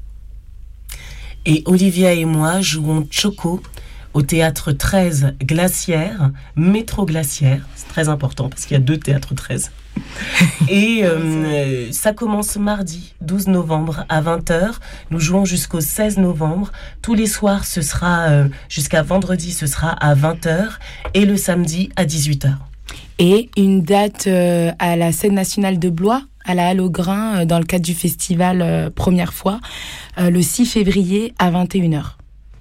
Et Olivia et moi jouons Choco au théâtre treize Glacière, métro Glacière. C'est très important parce qu'il y a deux théâtres treize. Et euh, ça commence mardi douze novembre à vingt heures. Nous jouons jusqu'au seize novembre. Tous les soirs, ce sera euh, jusqu'à vendredi, ce sera à vingt heures et le samedi à dix-huit heures. Et une date euh, à la scène nationale de Blois, à la Halle au Grain, euh, dans le cadre du festival euh, Première fois, euh, le six février à vingt et une heures.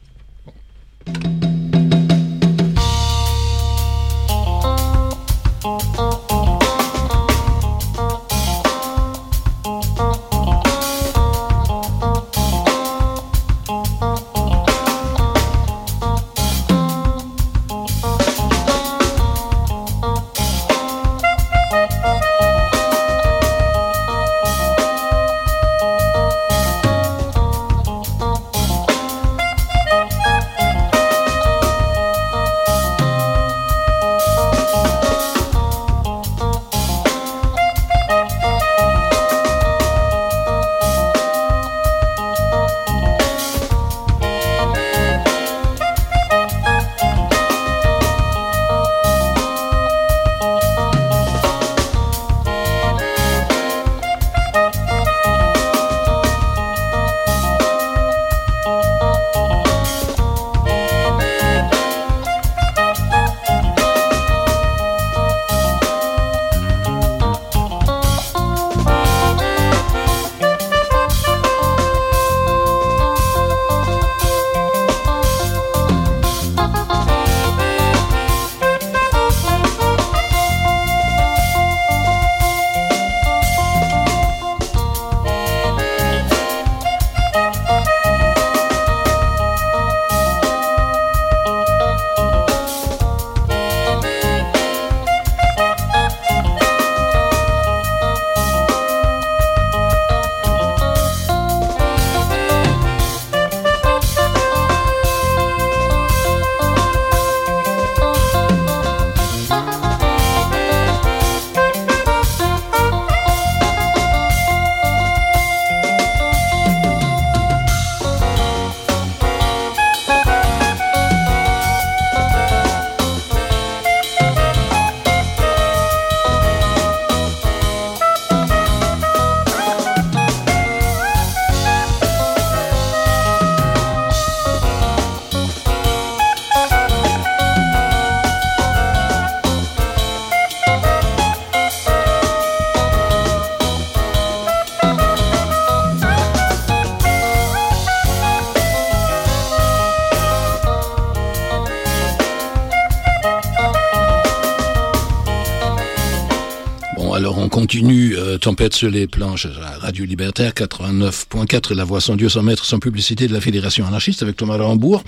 Alors on continue, euh, Tempête sur les planches, à Radio Libertaire, quatre-vingt-neuf point quatre, La Voix sans Dieu, sans maître, sans publicité de la Fédération anarchiste avec Thomas Rambourg.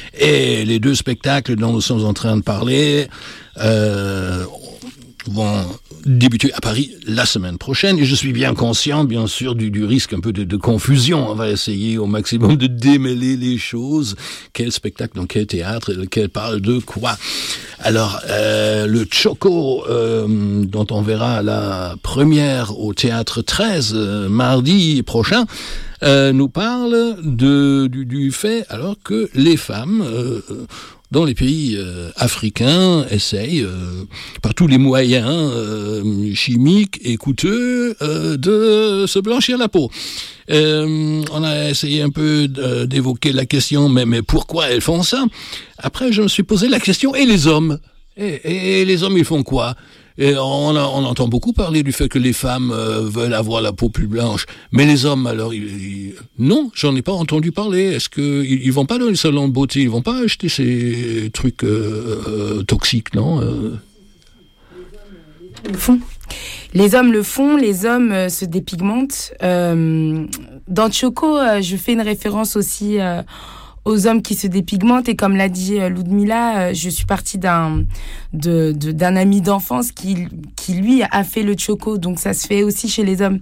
Et les deux spectacles dont nous sommes en train de parler euh, vont débuter à Paris la semaine prochaine. Et je suis bien conscient, bien sûr, du, du risque un peu de, de confusion. On va essayer au maximum de démêler les choses. Quel spectacle, dans quel théâtre, lequel parle de quoi. Alors, euh, le Choco, euh, dont on verra la première au Théâtre treize, euh, mardi prochain, euh, nous parle de, du, du fait alors que les femmes euh, dans les pays euh, africains, essayent euh, par tous les moyens euh, chimiques et coûteux euh, de se blanchir la peau. Euh, on a essayé un peu d'évoquer la question, mais, mais pourquoi elles font ça? Après, je me suis posé la question, et les hommes? Et, et, et les hommes, ils font quoi? Et on, a, on entend beaucoup parler du fait que les femmes euh, veulent avoir la peau plus blanche, mais les hommes, alors, ils, ils... non, j'en ai pas entendu parler. Est-ce que ils, ils vont pas dans les salons de beauté, ils vont pas acheter ces trucs euh, euh, toxiques, non euh... Le font. Les hommes le font, les hommes euh, se dépigmentent. Euh, dans Choco, euh, je fais une référence aussi euh, aux hommes qui se dépigmentent, et comme l'a dit euh, Ludmila, euh, je suis partie d'un de, de d'un ami d'enfance qui qui lui a fait le Choco, donc ça se fait aussi chez les hommes.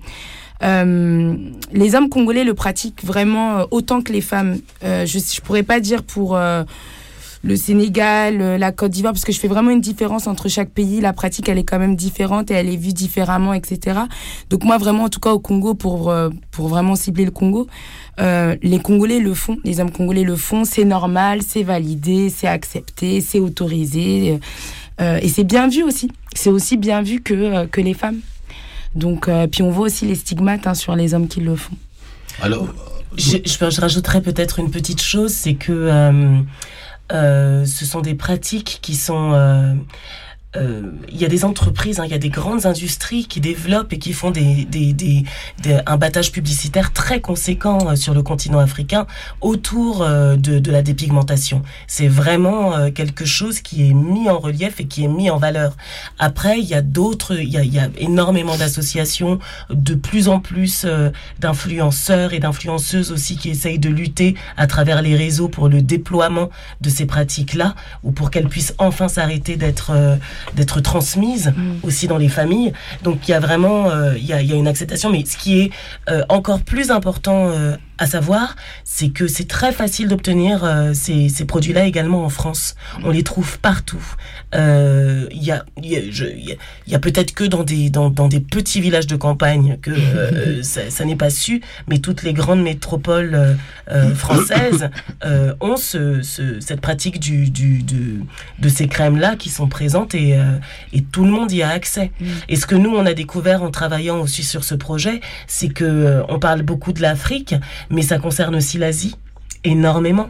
Euh, les hommes congolais le pratiquent vraiment euh, autant que les femmes. Euh, je je pourrais pas dire pour euh, le Sénégal, euh, la Côte d'Ivoire, parce que je fais vraiment une différence entre chaque pays. La pratique, elle est quand même différente et elle est vue différemment, et cetera. Donc moi, vraiment, en tout cas au Congo, pour euh, pour vraiment cibler le Congo, euh, les Congolais le font, les hommes congolais le font. C'est normal, c'est validé, c'est accepté, c'est autorisé, euh, et c'est bien vu aussi. C'est aussi bien vu que euh, que les femmes. Donc euh, puis on voit aussi les stigmates hein, sur les hommes qui le font. Alors, je, je, je rajouterais peut-être une petite chose, c'est que euh, Euh, ce sont des pratiques qui sont... Euh, euh, il y a des entreprises, hein, il y a des grandes industries qui développent et qui font des, des, des, des, un battage publicitaire très conséquent euh, sur le continent africain autour euh, de, de la dépigmentation. C'est vraiment euh, quelque chose qui est mis en relief et qui est mis en valeur. Après, il y a d'autres, il y a, il y a énormément d'associations, de plus en plus euh, d'influenceurs et d'influenceuses aussi qui essayent de lutter à travers les réseaux pour le déploiement de ces pratiques-là, ou pour qu'elles puissent enfin s'arrêter d'être... Euh, d'être transmise mmh. aussi dans les familles. Donc il y a vraiment euh, il y a, il y a une acceptation, mais ce qui est euh, encore plus important euh, à savoir, c'est que c'est très facile d'obtenir euh, ces, ces produits-là également en France. On les trouve partout. Euh, il y a, il y a, je, il y a, il y a peut-être que dans des, dans, dans des petits villages de campagne que euh, ça, ça n'est pas su, mais toutes les grandes métropoles euh, euh, françaises euh, ont ce, ce, cette pratique du, du, de, de ces crèmes-là qui sont présentes, et, euh, et tout le monde y a accès. Mm. Et ce que nous, on a découvert en travaillant aussi sur ce projet, c'est que euh, on parle beaucoup de l'Afrique, mais ça concerne aussi l'Asie, énormément.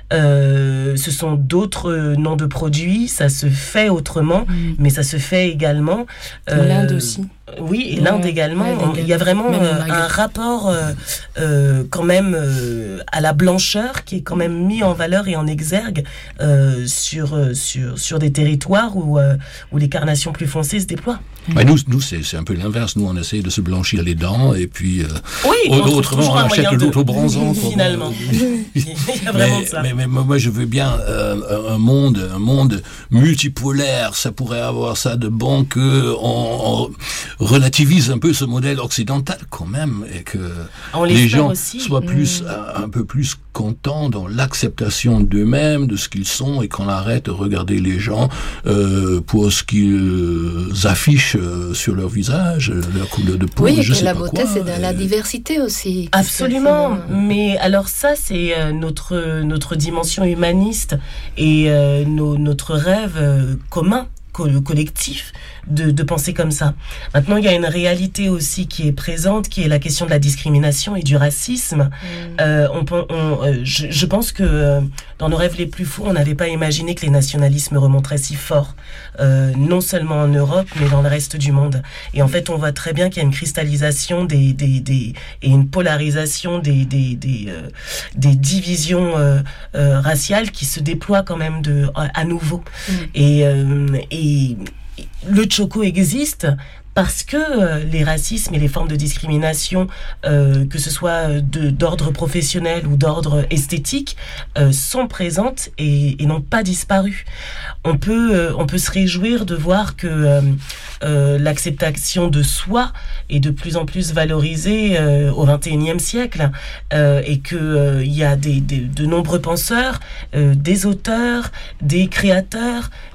Euh, ce sont d'autres noms de produits, ça se fait autrement, mmh. mais ça se fait également... Euh, L'Inde aussi. Oui, et ouais, l'Inde également. Ouais, on, il y a vraiment euh, un rapport euh, euh, quand même euh, à la blancheur qui est quand même mis en valeur et en exergue euh, sur, sur, sur des territoires où, euh, où les carnations plus foncées se déploient. Bah nous, nous c'est, c'est un peu l'inverse. Nous, on essaye de se blanchir les dents, et puis euh, oui, autrement, on achète de l'auto-bronzant. Finalement. Il y a vraiment mais, ça. Mais, mais moi, je veux bien euh, un monde, un monde multipolaire. Ça pourrait avoir ça de bon que on, on relativise un peu ce modèle occidental quand même, et que les gens aussi. soient plus, mmh. un, un peu plus contents dans l'acceptation d'eux-mêmes, de ce qu'ils sont, et qu'on arrête de regarder les gens euh, pour ce qu'ils affichent euh, sur leur visage, leur couleur de peau. Oui, je et sais la pas beauté, quoi, c'est dans et... la diversité aussi. Absolument. Mais alors ça, c'est euh, notre notre dimension humaniste et euh, nos, notre rêve euh, commun, co- collectif. De, de penser comme ça. Maintenant, il y a une réalité aussi qui est présente, qui est la question de la discrimination et du racisme. Mmh. Euh, on, on, euh, je, je pense que euh, dans nos rêves les plus fous, on n'avait pas imaginé que les nationalismes remonteraient si fort, euh, non seulement en Europe, mais dans le reste du monde. Et en fait, on voit très bien qu'il y a une cristallisation des, des, des et une polarisation des, des, des, euh, des divisions euh, euh, raciales qui se déploient quand même de, à, à nouveau. Mmh. Et, euh, et le Choco existe parce que euh, les racismes et les formes de discrimination, euh, que ce soit de, d'ordre professionnel ou d'ordre esthétique, euh, sont présentes et, et n'ont pas disparu. On peut, euh, on peut se réjouir de voir que euh, euh, l'acceptation de soi est de plus en plus valorisée euh, au vingt et unième siècle, euh, et que euh, il y a des, des, de nombreux penseurs, euh, des auteurs, des créateurs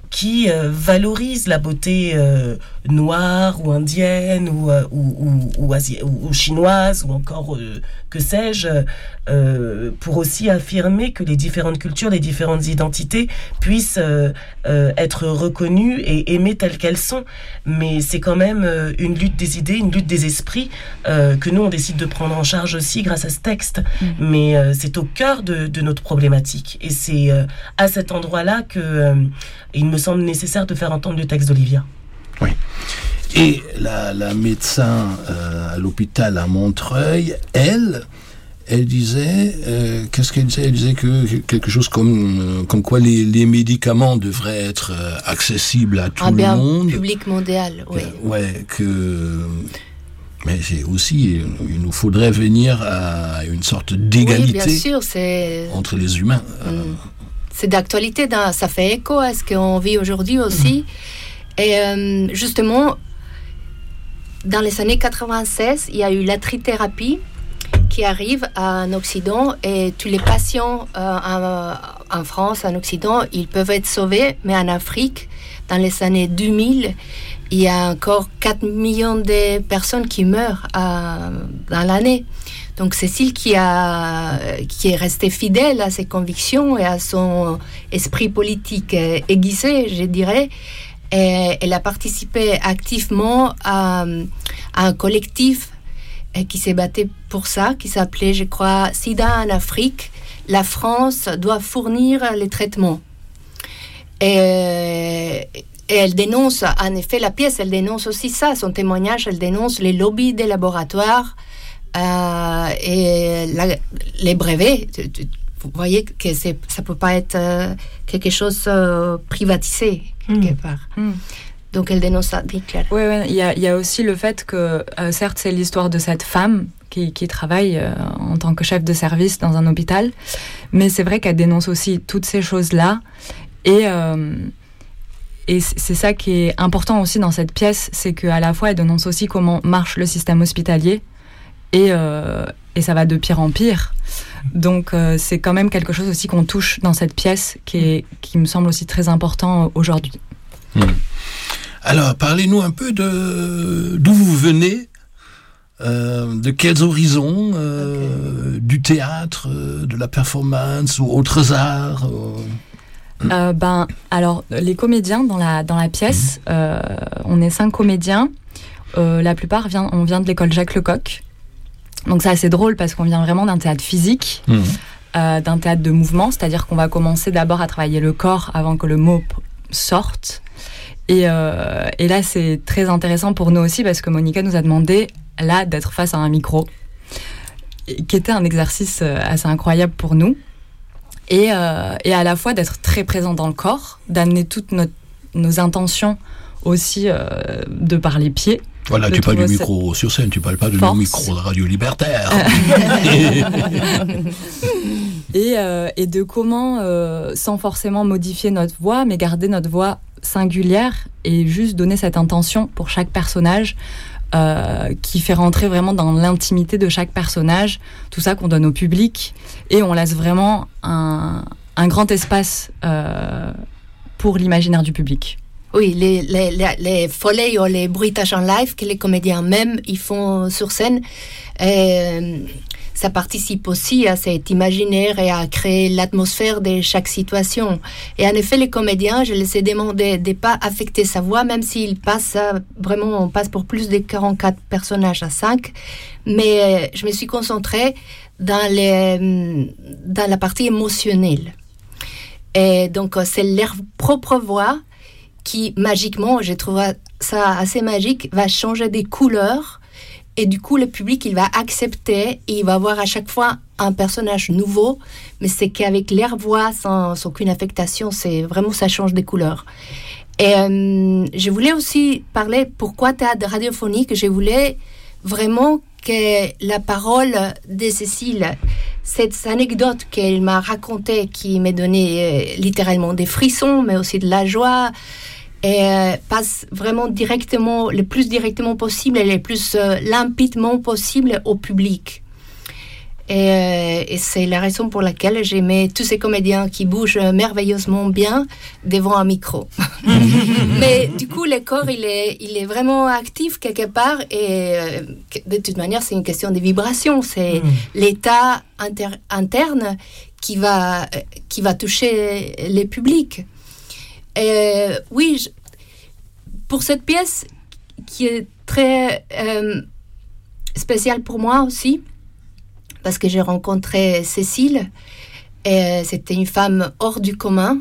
qui euh, valorise la beauté euh, noire ou indienne ou, euh, ou, ou, ou, asi- ou, ou chinoise ou encore euh, que sais-je, euh, pour aussi affirmer que les différentes cultures, les différentes identités puissent euh, euh, être reconnues et aimées telles qu'elles sont. Mais c'est quand même euh, une lutte des idées, une lutte des esprits euh, que nous on décide de prendre en charge aussi grâce à ce texte. Mmh. Mais euh, c'est au cœur de, de notre problématique et c'est euh, à cet endroit-là que euh, il me semble nécessaire de faire entendre le texte d'Olivia. Oui. Et la, la médecin euh, à l'hôpital à Montreuil, elle, elle disait, euh, qu'est-ce qu'elle disait ? Elle disait que quelque chose comme, euh, comme quoi les, les médicaments devraient être euh, accessibles à tout un le bien monde. Public mondial, oui. Que, ouais, que... Mais c'est aussi, il nous faudrait venir à une sorte d'égalité oui, bien sûr, c'est... entre les humains. Mm. C'est d'actualité, dans... ça fait écho à ce qu'on vit aujourd'hui aussi. Mm. Et euh, justement, dans les années quatre-vingt-seize, il y a eu la trithérapie qui arrive en Occident et tous les patients euh, en, en France, en Occident, ils peuvent être sauvés, mais en Afrique, dans les années deux mille, il y a encore quatre millions de personnes qui meurent euh, dans l'année. Donc Cécile qui, a, qui est restée fidèle à ses convictions et à son esprit politique aiguisé, je dirais, et elle a participé activement à, à un collectif qui s'est battu pour ça, qui s'appelait, je crois, Sida en Afrique. La France doit fournir les traitements. Et, et elle dénonce, en effet, la pièce, elle dénonce aussi ça. Son témoignage, elle dénonce les lobbies des laboratoires euh, et la, les brevets. Vous voyez que c'est, ça ne peut pas être euh, quelque chose euh, privatisé, quelque mmh. part. Mmh. Donc elle dénonce ça, dit Claire. Oui, il y a, y a aussi le fait que, euh, certes, c'est l'histoire de cette femme qui, qui travaille euh, en tant que chef de service dans un hôpital, mais c'est vrai qu'elle dénonce aussi toutes ces choses-là. Et, euh, et c'est ça qui est important aussi dans cette pièce, c'est qu'à la fois, elle dénonce aussi comment marche le système hospitalier, et, euh, et ça va de pire en pire. Donc euh, c'est quand même quelque chose aussi qu'on touche dans cette pièce, qui, est, qui me semble aussi très important aujourd'hui. Mmh. Alors, parlez-nous un peu de d'où vous venez, euh, de quels horizons, euh, okay. du théâtre, euh, de la performance ou autres arts. Euh... Euh, ben, alors, les comédiens dans la dans la pièce, mmh. euh, on est cinq comédiens. Euh, la plupart vient, on vient de l'école Jacques Lecoq. Donc c'est assez drôle parce qu'on vient vraiment d'un théâtre physique, mmh. euh, d'un théâtre de mouvement, c'est-à-dire qu'on va commencer d'abord à travailler le corps avant que le mot sorte. Et, euh, et là, c'est très intéressant pour nous aussi parce que Monica nous a demandé, là, d'être face à un micro, qui était un exercice assez incroyable pour nous. Et, euh, et à la fois d'être très présent dans le corps, d'amener toutes notre, nos intentions aussi euh, de par les pieds. Voilà, tu parles du micro sur scène, tu parles pas de nos micros de Radio Libertaire. et, euh, et de comment, euh, sans forcément modifier notre voix, mais garder notre voix singulière et juste donner cette intention pour chaque personnage euh, qui fait rentrer vraiment dans l'intimité de chaque personnage, tout ça qu'on donne au public et on laisse vraiment un, un grand espace euh, pour l'imaginaire du public. Oui, les, les, les, les follets ou les bruitages en live que les comédiens même ils font sur scène, euh, ça participe aussi à cet imaginaire et à créer l'atmosphère de chaque situation. Et en effet, les comédiens, je les ai demandé de ne pas affecter sa voix, même s'ils passent, vraiment, on passe pour plus de quarante-quatre personnages à cinq. Mais je me suis concentrée dans, les, dans la partie émotionnelle. Et donc, c'est leur propre voix qui, magiquement, je trouve ça assez magique, va changer des couleurs. Et du coup, le public, il va accepter et il va voir à chaque fois un personnage nouveau. Mais c'est qu'avec leur voix, sans, sans aucune affectation, c'est vraiment, ça change des couleurs. Et euh, je voulais aussi parler pourquoi théâtre radiophonique. Je voulais vraiment que la parole de Cécile, cette anecdote qu'elle m'a racontée, qui m'a donné euh, littéralement des frissons, mais aussi de la joie, et euh, passe vraiment directement, le plus directement possible et le plus euh, limpidement possible au public. Et, euh, et c'est la raison pour laquelle j'aimais tous ces comédiens qui bougent merveilleusement bien devant un micro. Mais du coup, le corps, il est, il est vraiment actif quelque part. Et euh, de toute manière, c'est une question de vibration. C'est mmh. l'état inter- interne qui va, qui va toucher les publics. Et, oui, je, pour cette pièce qui est très euh, spéciale pour moi aussi, parce que j'ai rencontré Cécile, et c'était une femme hors du commun.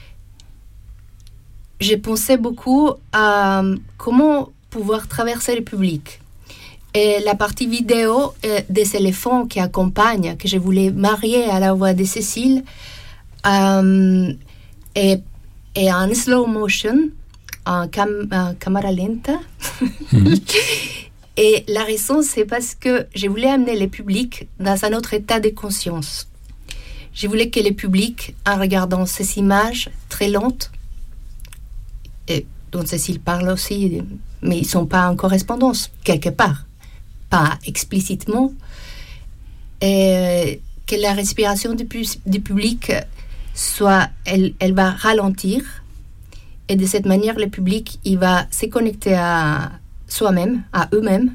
J'ai pensé beaucoup à comment pouvoir traverser le public. Et la partie vidéo des éléphants qui accompagnent, que je voulais marier à la voix de Cécile, euh, et, et en slow motion, en cam, en caméra lenta. Mmh. Et la raison, c'est parce que je voulais amener le public dans un autre état de conscience. Je voulais que le public, en regardant ces images très lentes, et dont Cécile parle aussi, mais ils ne sont pas en correspondance, quelque part, pas explicitement, et que la respiration du, pu- du public soit, elle, elle va ralentir, et de cette manière, le public, il va se connecter à soi-même, à eux-mêmes,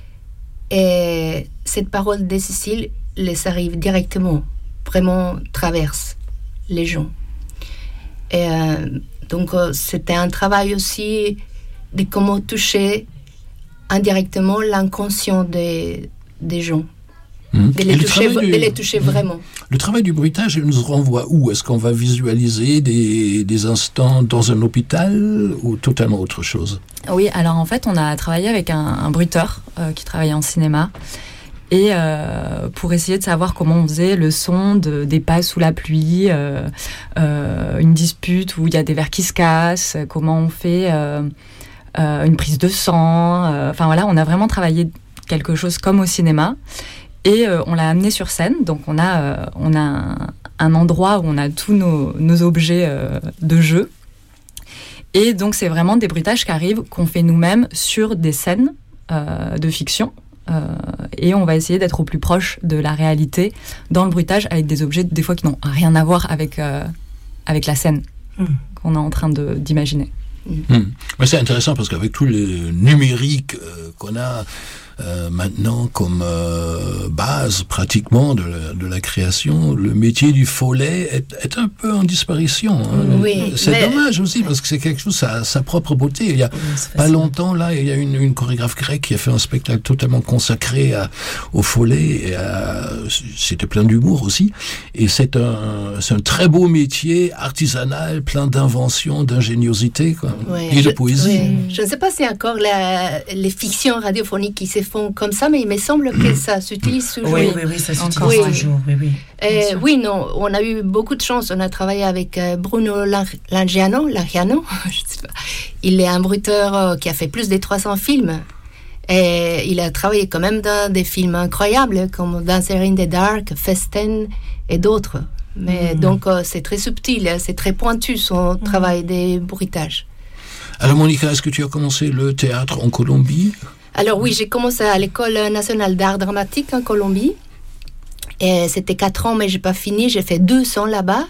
et cette parole de Cécile les arrive directement, vraiment traverse les gens. Et euh, donc euh, c'était un travail aussi de comment toucher indirectement l'inconscient des, des gens. Mmh. De, les toucher, du, de les toucher mmh. vraiment. Le travail du bruitage, il nous renvoie où ? Est-ce qu'on va visualiser des, des instants dans un hôpital ou totalement autre chose ? Oui, alors en fait, on a travaillé avec un, un bruiteur euh, qui travaillait en cinéma et euh, pour essayer de savoir comment on faisait le son de, des pas sous la pluie, euh, euh, une dispute où il y a des verres qui se cassent, comment on fait euh, euh, une prise de sang. Euh, enfin voilà, on a vraiment travaillé quelque chose comme au cinéma. Et euh, on l'a amené sur scène, donc on a, euh, on a un, un endroit où on a tous nos, nos objets euh, de jeu. Et donc c'est vraiment des bruitages qui arrivent, qu'on fait nous-mêmes sur des scènes euh, de fiction. Euh, et on va essayer d'être au plus proche de la réalité dans le bruitage avec des objets des fois qui n'ont rien à voir avec, euh, avec la scène mmh. qu'on est en train de, d'imaginer. Mmh. Mais c'est intéressant parce qu'avec tout le numérique euh, qu'on a Euh, maintenant comme euh, base pratiquement de la, de la création, le métier du follet est, est un peu en disparition. Hein. Oui, c'est mais... dommage aussi parce que c'est quelque chose à sa propre beauté. Il y a oui, pas longtemps là, il y a une, une chorégraphe grecque qui a fait un spectacle totalement consacré à, au follet. Et à, c'était plein d'humour aussi. Et c'est un, c'est un très beau métier artisanal, plein d'inventions, d'ingéniosité quoi, oui, et de je, poésie. Oui. Je ne sais pas si encore la, les fictions radiophoniques qui se font comme ça, mais il me semble que ça s'utilise toujours. Oui, oui, oui, ça s'utilise oui. toujours. Oui, oui. Euh, oui, non, on a eu beaucoup de chance. On a travaillé avec Bruno Langiano. Langiano je sais pas. Il est un bruiteur qui a fait plus de trois cents films. Et il a travaillé quand même dans des films incroyables comme Dancer in the Dark, Festen et d'autres. Mais mmh. donc, c'est très subtil, c'est très pointu son mmh. travail de bruitage. Alors, Monica, est-ce que tu as commencé le théâtre en Colombie ? Alors oui, j'ai commencé à l'École nationale d'art dramatique en Colombie. Et c'était quatre ans, mais je n'ai pas fini. J'ai fait deux ans là-bas.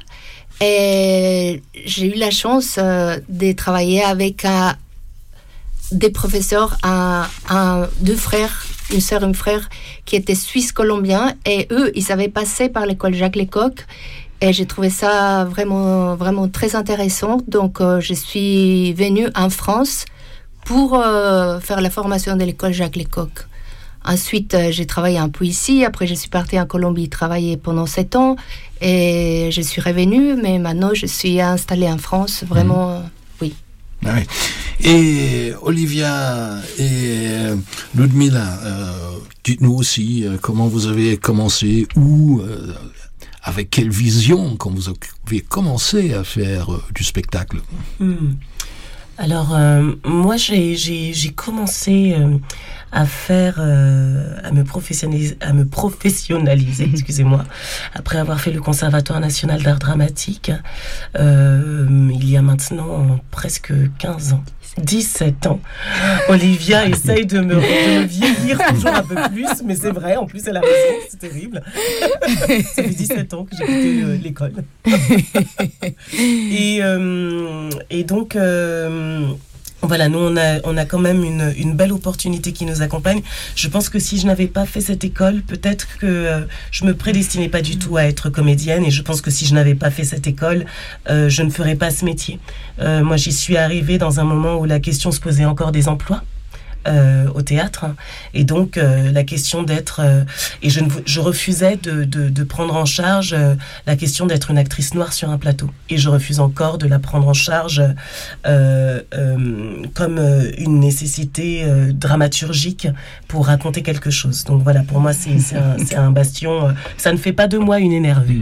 Et j'ai eu la chance euh, de travailler avec euh, des professeurs, un, un, deux frères, une sœur et un frère, qui étaient suisses-colombiens. Et eux, ils avaient passé par l'école Jacques Lecoq. Et j'ai trouvé ça vraiment, vraiment très intéressant. Donc, euh, je suis venue en France pour euh, faire la formation de l'école Jacques Lecoq. Ensuite, euh, j'ai travaillé un peu ici. Après, je suis partie en Colombie travailler pendant sept ans. Et je suis revenue, mais maintenant, je suis installée en France. Vraiment, mmh. euh, oui. Ah oui. Et Olivia et Ludmila, euh, dites-nous aussi euh, comment vous avez commencé, où, euh, avec quelle vision, quand vous avez commencé à faire euh, du spectacle. Mmh. Alors, euh, moi, j'ai, j'ai, j'ai commencé euh, à faire, euh, à me professionnaliser, à me professionnaliser, excusez-moi, après avoir fait le Conservatoire national d'art dramatique, euh, il y a maintenant presque quinze ans. dix-sept ans. Olivia essaye de me, de me vieillir toujours un peu plus, mais c'est vrai, en plus elle a raison, c'est terrible. Ça fait dix-sept ans que j'ai quitté euh, l'école. et, euh, et donc... Euh, Voilà, nous on a on a quand même une une belle opportunité qui nous accompagne. Je pense que si je n'avais pas fait cette école, peut-être que euh, je me prédestinais pas du tout à être comédienne, et je pense que si je n'avais pas fait cette école, euh, je ne ferais pas ce métier. Euh, moi, j'y suis arrivée dans un moment où la question se posait encore des emplois. Euh, au théâtre, et donc euh, la question d'être euh, et je, ne, je refusais de, de, de prendre en charge euh, la question d'être une actrice noire sur un plateau, et je refuse encore de la prendre en charge euh, euh, comme euh, une nécessité euh, dramaturgique pour raconter quelque chose. Donc voilà, pour moi c'est, c'est, un, c'est un bastion, euh, ça ne fait pas de moi une énervée.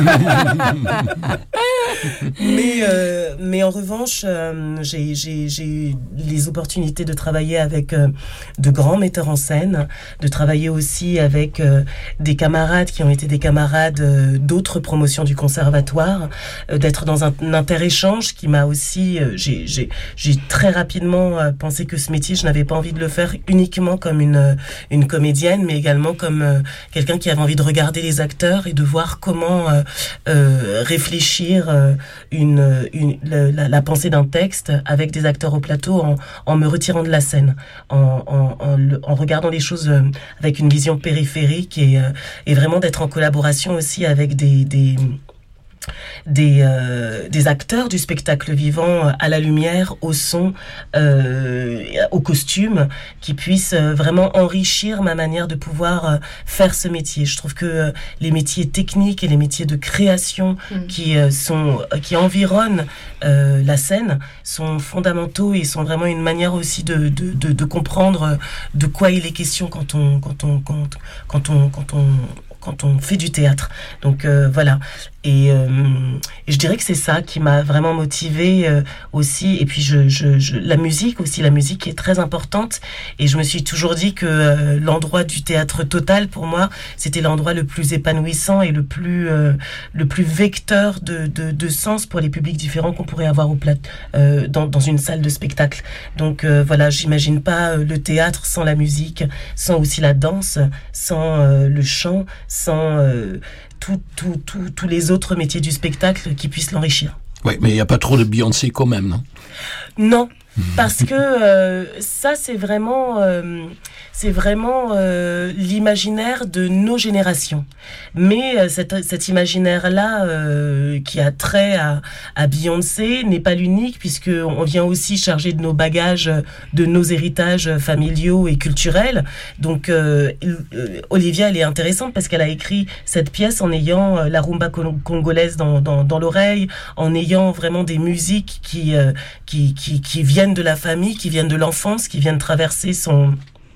mais, euh, mais en revanche euh, j'ai, j'ai, j'ai eu les opportunités de travailler avec avec euh, de grands metteurs en scène, de travailler aussi avec euh, des camarades qui ont été des camarades euh, d'autres promotions du conservatoire, euh, d'être dans un, un inter-échange qui m'a aussi... Euh, j'ai, j'ai, j'ai très rapidement euh, pensé que ce métier, je n'avais pas envie de le faire uniquement comme une, une comédienne, mais également comme euh, quelqu'un qui avait envie de regarder les acteurs et de voir comment euh, euh, réfléchir euh, une, une, la, la pensée d'un texte avec des acteurs au plateau en, en me retirant de la scène. En, en, en, en regardant les choses avec une vision périphérique et, et vraiment d'être en collaboration aussi avec des, des, des, euh, des acteurs du spectacle vivant à la lumière, au son, euh, au costume, qui puissent vraiment enrichir ma manière de pouvoir faire ce métier. Je trouve que les métiers techniques et les métiers de création mmh. qui, sont, qui environnent euh, la scène sont fondamentaux et sont vraiment une manière aussi de, de, de, de comprendre de quoi il est question quand on, quand on, quand, quand on, quand on, quand on fait du théâtre. Donc euh, voilà. Et, euh, et je dirais que c'est ça qui m'a vraiment motivée euh, aussi. Et puis je, je, je, la musique aussi, la musique est très importante. Et je me suis toujours dit que euh, l'endroit du théâtre total, pour moi, c'était l'endroit le plus épanouissant et le plus, euh, le plus vecteur de, de, de sens pour les publics différents qu'on pourrait avoir au plat, euh, dans, dans une salle de spectacle. Donc euh, voilà, j'imagine pas euh, le théâtre sans la musique, sans aussi la danse, sans euh, le chant, sans... Euh, tous tout, tout, tout les autres métiers du spectacle qui puissent l'enrichir. Oui, mais il n'y a pas trop de Beyoncé quand même, non ? Non, parce que euh, ça, c'est vraiment, euh, c'est vraiment euh, l'imaginaire de nos générations. Mais euh, cet, cet imaginaire-là, euh, qui a trait à, à Beyoncé, n'est pas l'unique, puisqu'on vient aussi charger de nos bagages, de nos héritages familiaux et culturels. Donc, euh, euh, Olivia, elle est intéressante parce qu'elle a écrit cette pièce en ayant euh, la rumba congolaise dans, dans, dans l'oreille, en ayant vraiment des musiques qui, euh, qui, qui, qui viennent de la famille, qui viennent de l'enfance, qui viennent traverser son...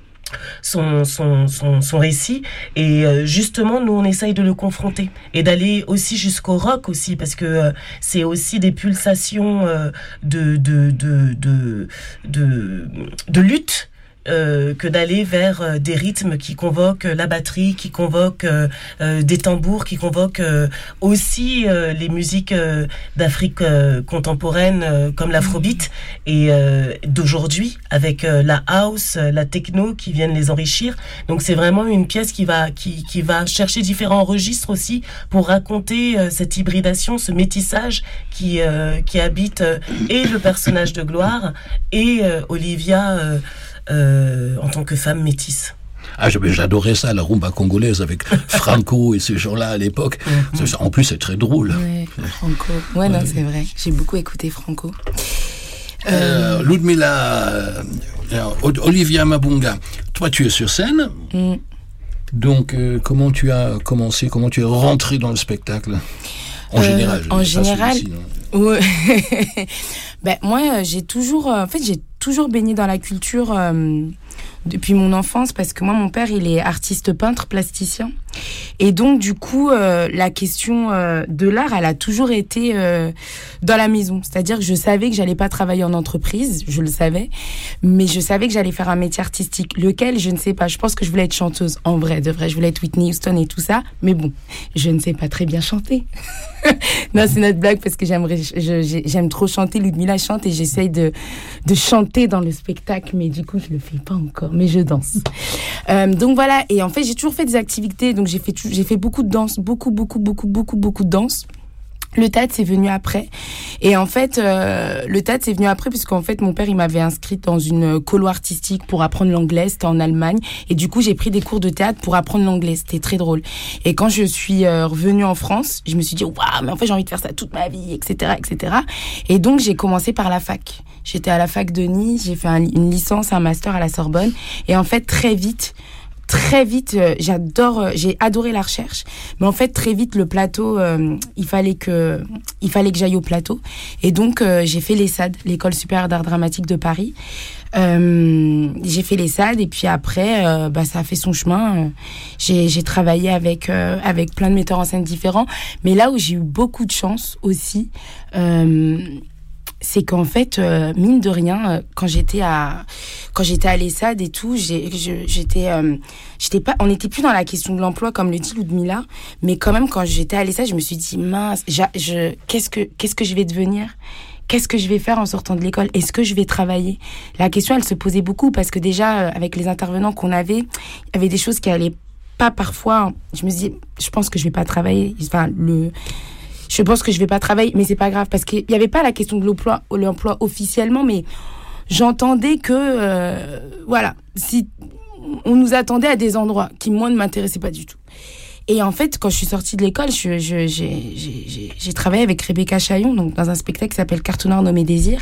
Son, son, son, son récit. Et euh, justement, nous, on essaye de le confronter et d'aller aussi jusqu'au rock aussi, parce que euh, c'est aussi des pulsations euh, de, de, de, de, de, de lutte. Euh, que d'aller vers euh, des rythmes qui convoquent la batterie, qui convoquent euh, euh, des tambours, qui convoquent euh, aussi euh, les musiques euh, d'Afrique euh, contemporaine euh, comme l'afrobeat et euh, d'aujourd'hui avec euh, la house, la techno qui viennent les enrichir. Donc c'est vraiment une pièce qui va qui qui va chercher différents registres aussi pour raconter euh, cette hybridation, ce métissage qui euh, qui habite euh, et le personnage de Gloire et euh, Olivia euh, Euh, en tant que femme métisse. Ah, j'adorais ça, la rumba congolaise avec Franco et ces gens-là à l'époque. Mm-hmm. En plus, c'est très drôle. Ouais, Franco. Ouais, ouais, non, c'est vrai. J'ai beaucoup écouté Franco. Euh, euh... Ludmila, euh, Olivia Mabunga, toi, tu es sur scène. Mm. Donc, euh, comment tu as commencé, comment tu es rentrée dans le spectacle ? En euh, général. En général. Ouais. Ben moi, j'ai toujours, en fait, j'ai toujours baigné dans la culture euh, depuis mon enfance parce que moi, mon père, il est artiste peintre, plasticien. Et donc, du coup, euh, la question euh, de l'art, elle a toujours été euh, dans la maison. C'est-à-dire que je savais que j'allais pas travailler en entreprise, je le savais, mais je savais que j'allais faire un métier artistique. Lequel, je ne sais pas. Je pense que je voulais être chanteuse, en vrai, de vrai. Je voulais être Whitney Houston et tout ça, mais bon, je ne sais pas très bien chanter. Non, c'est notre blague parce que j'aimerais, je, je, j'aime trop chanter. Ludmilla chante et j'essaye de, de chanter dans le spectacle, mais du coup, je le fais pas encore, mais je danse. Euh, donc voilà. Et en fait, j'ai toujours fait des activités. Donc j'ai fait, j'ai fait beaucoup de danse, beaucoup, beaucoup, beaucoup, beaucoup, beaucoup de danse. Le théâtre, c'est venu après. Et en fait, euh, le théâtre, c'est venu après puisqu'en fait, mon père, il m'avait inscrite dans une colo artistique pour apprendre l'anglais. C'était en Allemagne. Et du coup, j'ai pris des cours de théâtre pour apprendre l'anglais. C'était très drôle. Et quand je suis euh, revenue en France, je me suis dit, waouh, mais en fait, j'ai envie de faire ça toute ma vie, et cetera, et cetera. Et donc, j'ai commencé par la fac. J'étais à la fac de Nice. J'ai fait un, une licence, un master à la Sorbonne. Et en fait, très vite, Très vite, euh, j'adore, euh, j'ai adoré la recherche, mais en fait très vite le plateau, euh, il fallait que, il fallait que j'aille au plateau, et donc euh, j'ai fait l'E S A D, l'École supérieure d'art dramatique de Paris. Euh, j'ai fait l'E S A D et puis après, euh, bah ça a fait son chemin. J'ai, j'ai travaillé avec euh, avec plein de metteurs en scène différents, mais là où j'ai eu beaucoup de chance aussi. Euh, c'est qu'en fait, euh, mine de rien, euh, quand j'étais à, quand j'étais à l'E S A D et tout, j'ai, je, j'étais, euh, j'étais pas, on n'était plus dans la question de l'emploi comme le dit Ludmilla, mais quand même quand j'étais à l'E S A D, je me suis dit mince, je, je, qu'est-ce que, qu'est-ce que je vais devenir? Qu'est-ce que je vais faire en sortant de l'école? Est-ce que je vais travailler? La question, elle se posait beaucoup parce que déjà, euh, avec les intervenants qu'on avait, il y avait des choses qui allaient pas parfois. Je me disais, je pense que je vais pas travailler. Enfin, le, Je pense que je vais pas travailler, mais c'est pas grave parce qu'il y avait pas la question de l'emploi, l'emploi officiellement, mais j'entendais que euh, voilà, si on nous attendait à des endroits qui moi ne m'intéressaient pas du tout. Et en fait, quand je suis sortie de l'école, je, je, j'ai, j'ai, j'ai travaillé avec Rebecca Chaillon, donc dans un spectacle qui s'appelle Cartonneur nommé Désir.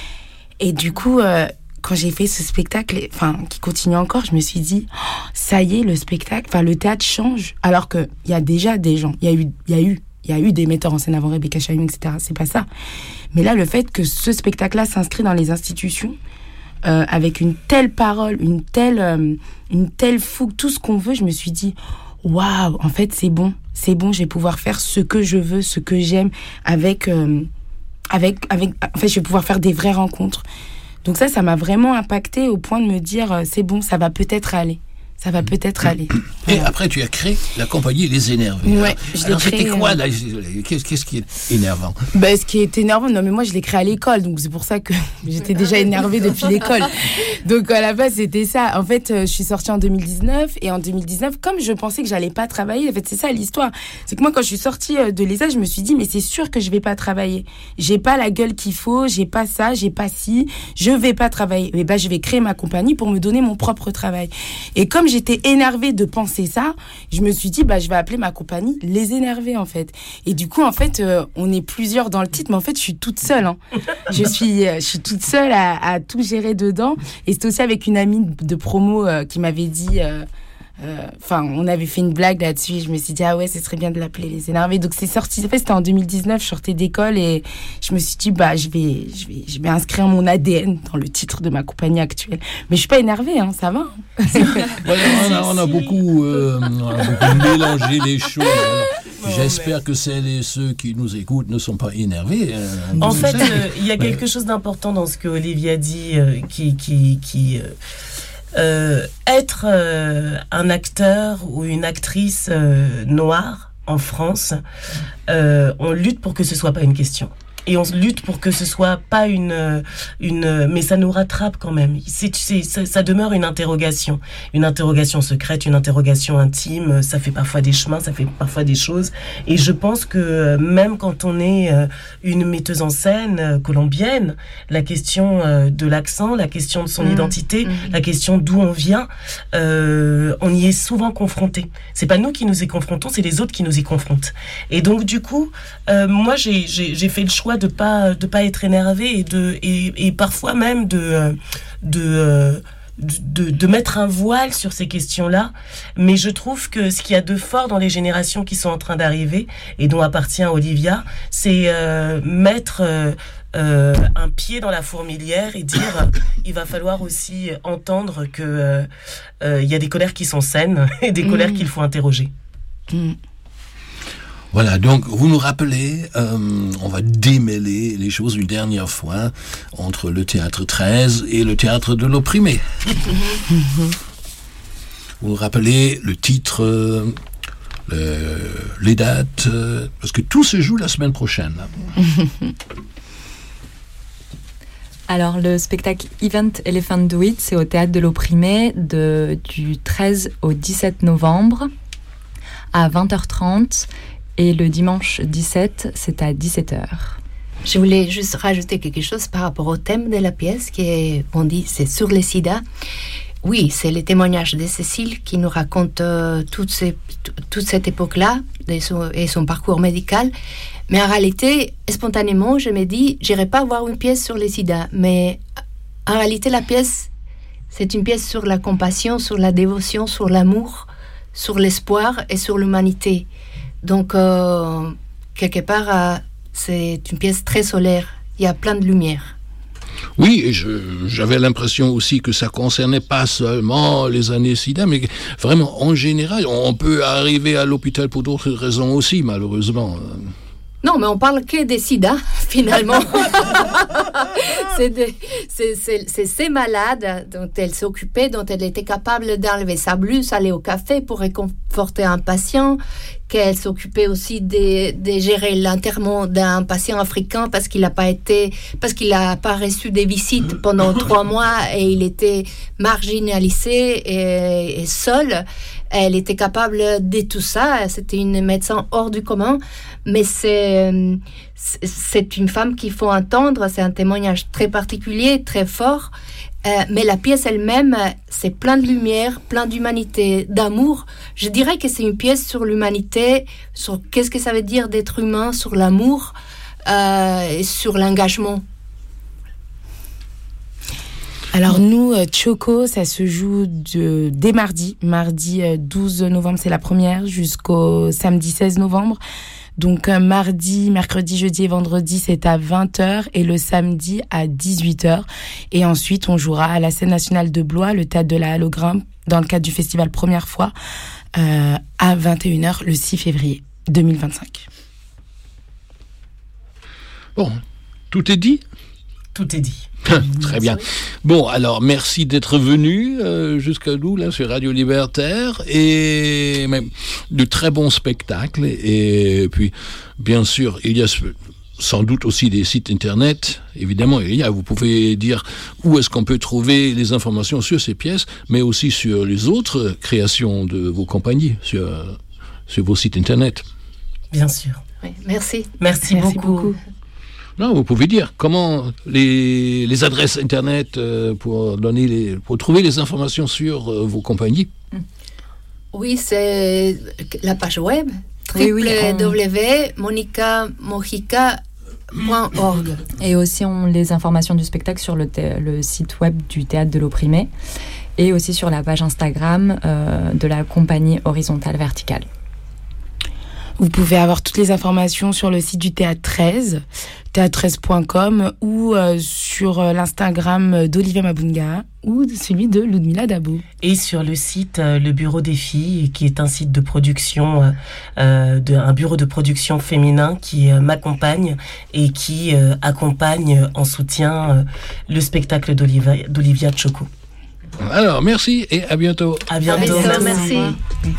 Et du coup, euh, quand j'ai fait ce spectacle, enfin qui continue encore, je me suis dit, oh, ça y est, le spectacle, enfin le théâtre change, alors que il y a déjà des gens, il y a eu, il y a eu. Il y a eu des metteurs en scène avant Rebecca Chaillon, et cetera. C'est pas ça. Mais là, le fait que ce spectacle-là s'inscrit dans les institutions, euh, avec une telle parole, une telle, euh, une telle fougue, tout ce qu'on veut, je me suis dit, waouh, en fait, c'est bon. C'est bon, je vais pouvoir faire ce que je veux, ce que j'aime, avec, euh, avec, avec, en fait, je vais pouvoir faire des vraies rencontres. Donc ça, ça m'a vraiment impacté au point de me dire, euh, c'est bon, ça va peut-être aller. Ça va peut-être aller. Et voilà. Après, tu as créé la compagnie Les Énervés. Ouais, je l'ai Alors, créé, c'était quoi, euh... là qu'est-ce, qu'est-ce qui est énervant? Ben, ce qui est énervant, non, mais moi, je l'ai créé à l'école, donc c'est pour ça que j'étais déjà énervée depuis l'école. Donc, à la base, c'était ça. En fait, je suis sortie en deux mille dix-neuf, et en deux mille dix-neuf, comme je pensais que j'allais pas travailler, en fait, c'est ça l'histoire. C'est que moi, quand je suis sortie de l'E S A, je me suis dit, mais c'est sûr que je vais pas travailler. J'ai pas la gueule qu'il faut, j'ai pas ça, j'ai pas ci, je vais pas travailler. Mais ben, je vais créer ma compagnie pour me donner mon propre travail. Et comme j'étais énervée de penser ça, je me suis dit, bah, je vais appeler ma compagnie Les Énervés, en fait. Et du coup, en fait, euh, on est plusieurs dans le titre, mais en fait, je suis toute seule, hein. Je suis, euh, je suis toute seule à, à tout gérer dedans. Et c'était aussi avec une amie de promo euh, qui m'avait dit, euh, enfin, euh, on avait fait une blague là-dessus. Et je me suis dit, ah ouais, ce serait bien de l'appeler Les Énervés. Donc, c'est sorti, en fait, c'était en deux mille dix-neuf, je sortais d'école et je me suis dit, bah, je vais, je vais, je vais inscrire mon A D N dans le titre de ma compagnie actuelle. Mais je suis pas énervée, hein, ça va. Voilà, on, a, on a beaucoup, euh, on a beaucoup mélangé les choses. Alors, j'espère que celles et ceux qui nous écoutent ne sont pas énervés. Euh, en fait, euh, il y a quelque chose d'important dans ce que Olivia dit, euh, qui, qui, qui euh, euh, être euh, un acteur ou une actrice euh, noire en France, euh, on lutte pour que ce soit pas une question. Et on lutte pour que ce soit pas une, une, mais ça nous rattrape quand même. C'est, c'est, ça, ça demeure une interrogation, une interrogation secrète, une interrogation intime. Ça fait parfois des chemins, ça fait parfois des choses. Et je pense que même quand on est une metteuse en scène colombienne, la question de l'accent, la question de son mmh. identité, mmh. la question d'où on vient, euh, on y est souvent confronté. C'est pas nous qui nous y confrontons, c'est les autres qui nous y confrontent. Et donc du coup, euh, moi j'ai, j'ai, j'ai fait le choix de pas de pas être énervé et de et, et parfois même de de de de mettre un voile sur ces questions-là, mais je trouve que ce qu'il y a de fort dans les générations qui sont en train d'arriver et dont appartient Olivia, c'est euh, mettre euh, euh, un pied dans la fourmilière et dire il va falloir aussi entendre que euh, euh, il y a des colères qui sont saines et des mmh. colères qu'il faut interroger. Mm. Voilà, donc vous nous rappelez, euh, on va démêler les choses une dernière fois entre le théâtre treize et le théâtre de l'opprimé. Vous nous rappelez le titre, euh, le, les dates, euh, parce que tout se joue la semaine prochaine. Alors, le spectacle Event Elephant Do It, c'est au Théâtre de l'Opprimé de, du treize au dix-sept novembre à vingt heures trente. Et le dimanche dix-sept, c'est à dix-sept heures. Je voulais juste rajouter quelque chose par rapport au thème de la pièce, qui est, on dit, c'est sur le sida. Oui, c'est le témoignage de Cécile qui nous raconte euh, toute, ces, t- toute cette époque-là et son, et son parcours médical. Mais en réalité, spontanément, je me dis, j'irai pas voir une pièce sur le sida. Mais en réalité, la pièce, c'est une pièce sur la compassion, sur la dévotion, sur l'amour, sur l'espoir et sur l'humanité. Donc, euh, quelque part, euh, c'est une pièce très solaire. Il y a plein de lumière. Oui, et je, j'avais l'impression aussi que ça concernait pas seulement les années sida, mais vraiment en général. On peut arriver à l'hôpital pour d'autres raisons aussi, malheureusement. Non, mais on parle que des sida, finalement. c'est, de, c'est, c'est, c'est ces malades dont elle s'occupait, dont elle était capable d'enlever sa blouse, aller au café pour réconforter un patient, qu'elle s'occupait aussi de, de gérer l'enterrement d'un patient africain parce qu'il n'a pas été, parce qu'il n'a pas reçu des visites pendant trois mois et il était marginalisé et, et seul. Elle était capable de tout ça. C'était une médecin hors du commun. Mais c'est, c'est une femme qu'il faut entendre. C'est un témoignage très particulier, très fort. Euh, mais la pièce elle-même, c'est plein de lumière, plein d'humanité, d'amour. Je dirais que c'est une pièce sur l'humanité, sur qu'est-ce que ça veut dire d'être humain, sur l'amour euh, et sur l'engagement. Alors nous, euh, Choco, ça se joue de, dès mardi. Mardi euh, douze novembre, c'est la première, jusqu'au samedi seize novembre. Donc euh, mardi, mercredi, jeudi et vendredi, c'est à vingt heures et le samedi à dix-huit heures. Et ensuite, on jouera à la scène nationale de Blois, le théâtre de la Hologramme, dans le cadre du festival Première fois, euh, à vingt et une heures le six février deux mille vingt-cinq. Bon, tout est dit ? Tout est dit. Très bien. Bon, alors merci d'être venu euh, jusqu'à nous là sur Radio Libertaire et même de très bons spectacles et, et puis bien sûr il y a sans doute aussi des sites internet. Évidemment, il y a. Vous pouvez dire où est-ce qu'on peut trouver les informations sur ces pièces, mais aussi sur les autres créations de vos compagnies sur sur vos sites internet. Bien sûr. Oui, merci. Merci, Merci beaucoup. beaucoup. Non, vous pouvez dire comment les, les adresses internet euh, pour donner les, pour trouver les informations sur euh, vos compagnies. Oui, c'est la page web Oui, oui, w w w point monica mojica point org. Et aussi, on les informations du spectacle sur le, thé- le site web du Théâtre de l'Opprimé et aussi sur la page Instagram euh, de la compagnie Horizontale Verticale. Vous pouvez avoir toutes les informations sur le site du Théâtre treize, théâtre treize point com, ou euh, sur euh, l'Instagram d'Olivia Mabunga ou de celui de Ludmila Dabo. Et sur le site euh, Le Bureau des Filles, qui est un site de production, euh, euh, de, un bureau de production féminin qui euh, m'accompagne et qui euh, accompagne en soutien euh, le spectacle d'Olivia, d'Olivia Choco. Alors, merci et à bientôt. À bientôt. À bientôt, Merci. merci.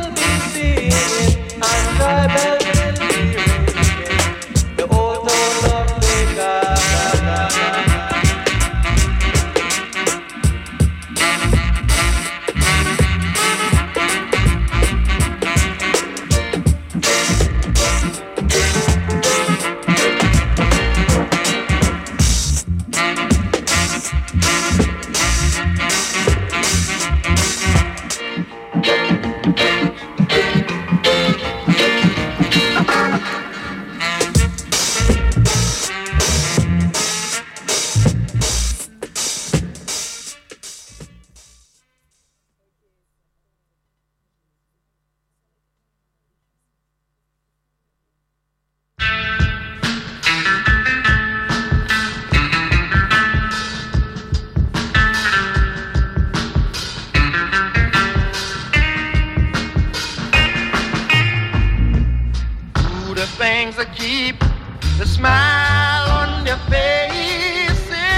The old things that keep the smile on your faces.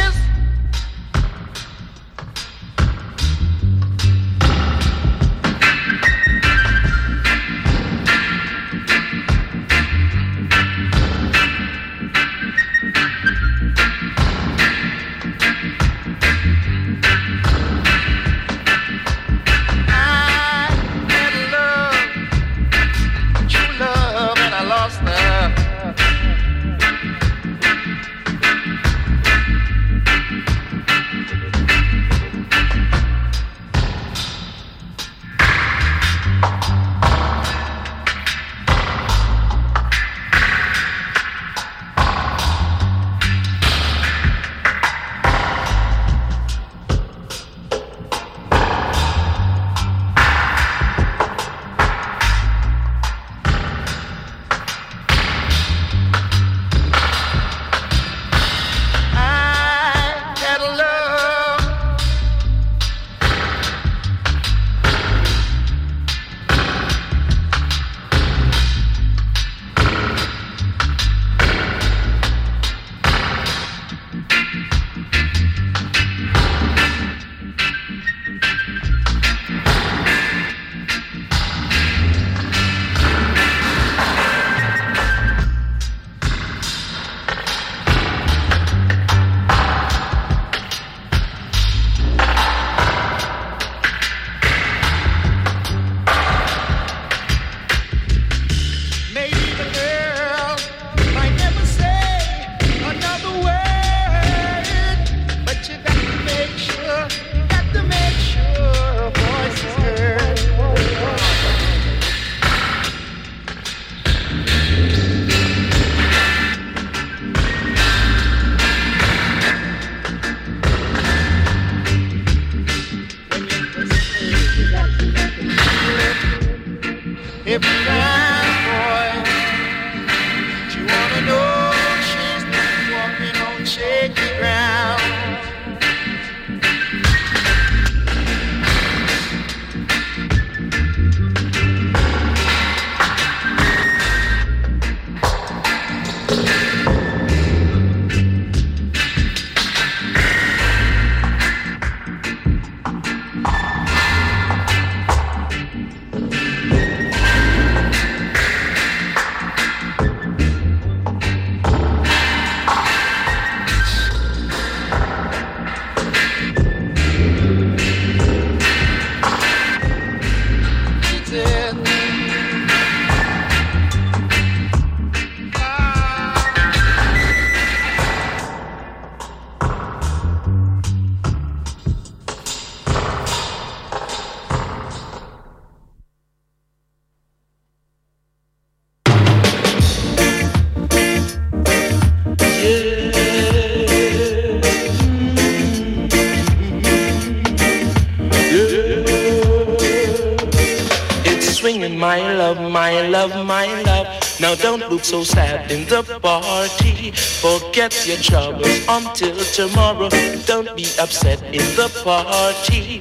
My love, my love, my love. Now don't look so sad in the party. Forget your troubles until tomorrow. Don't be upset in the party.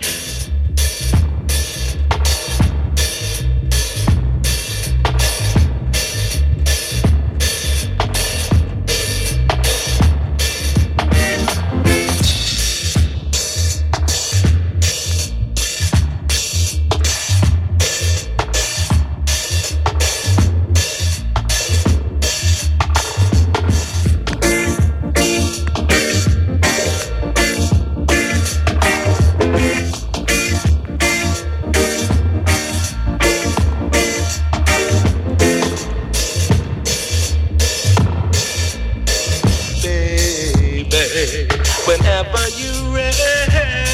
Whenever you're ready,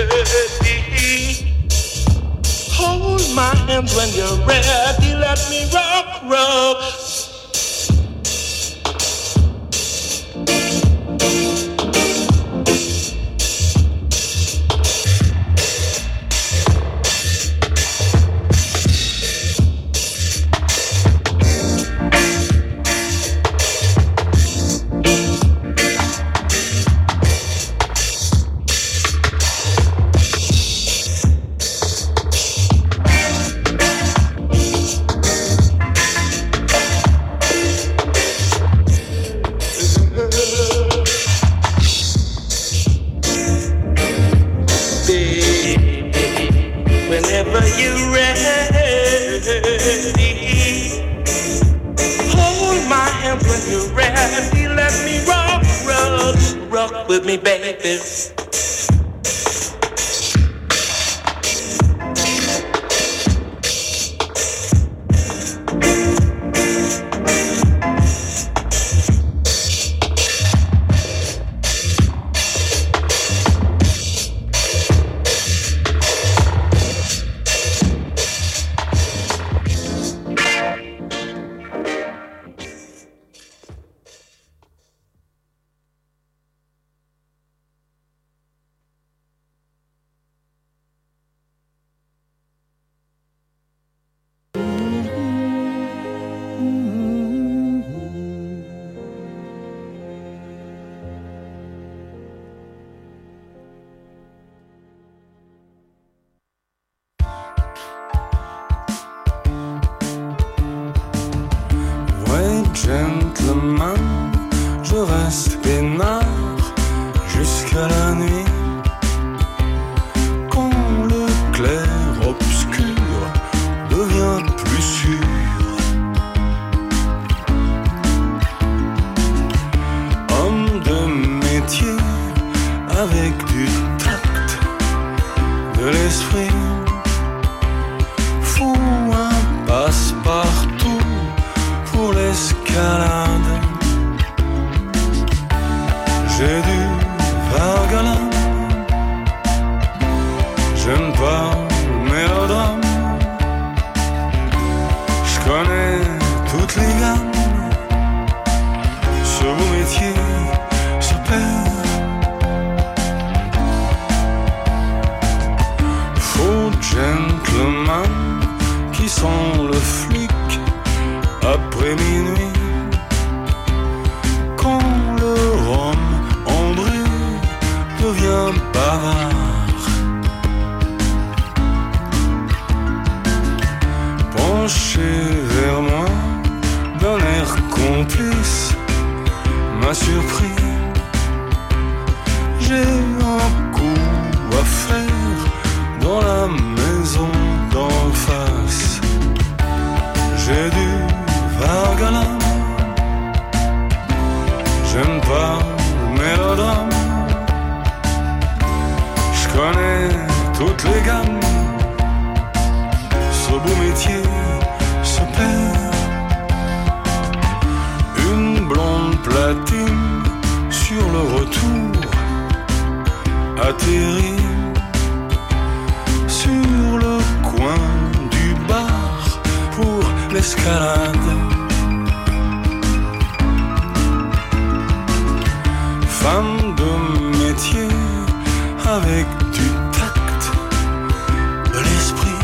hold my hands when you're ready. Let me rock, rock. me, baby. Gentleman, je reste peinard jusqu'à la nuit. Quand le clair obscur devient plus sûr, homme de métier avec du tact, de l'esprit, faut un passe-partout pour l'escalade. J'ai du vergalin, j'aime pas le mélodrame, je connais toutes les gammes, ce beau métier se perd. Faux gentleman qui sent le flic après minuit, quand le rhum André devient bavard, penché vers moi d'un air complice, m'a surpris. J'ai un coup à faire dans la maison d'en face. J'ai du vergalin, j'aime pas le mélodrame, je connais toutes les gammes, ce beau métier se perd. Une blonde platine sur le retour atterrit sur le coin du bar pour l'escalade. Femme de métier avec du tact, de l'esprit,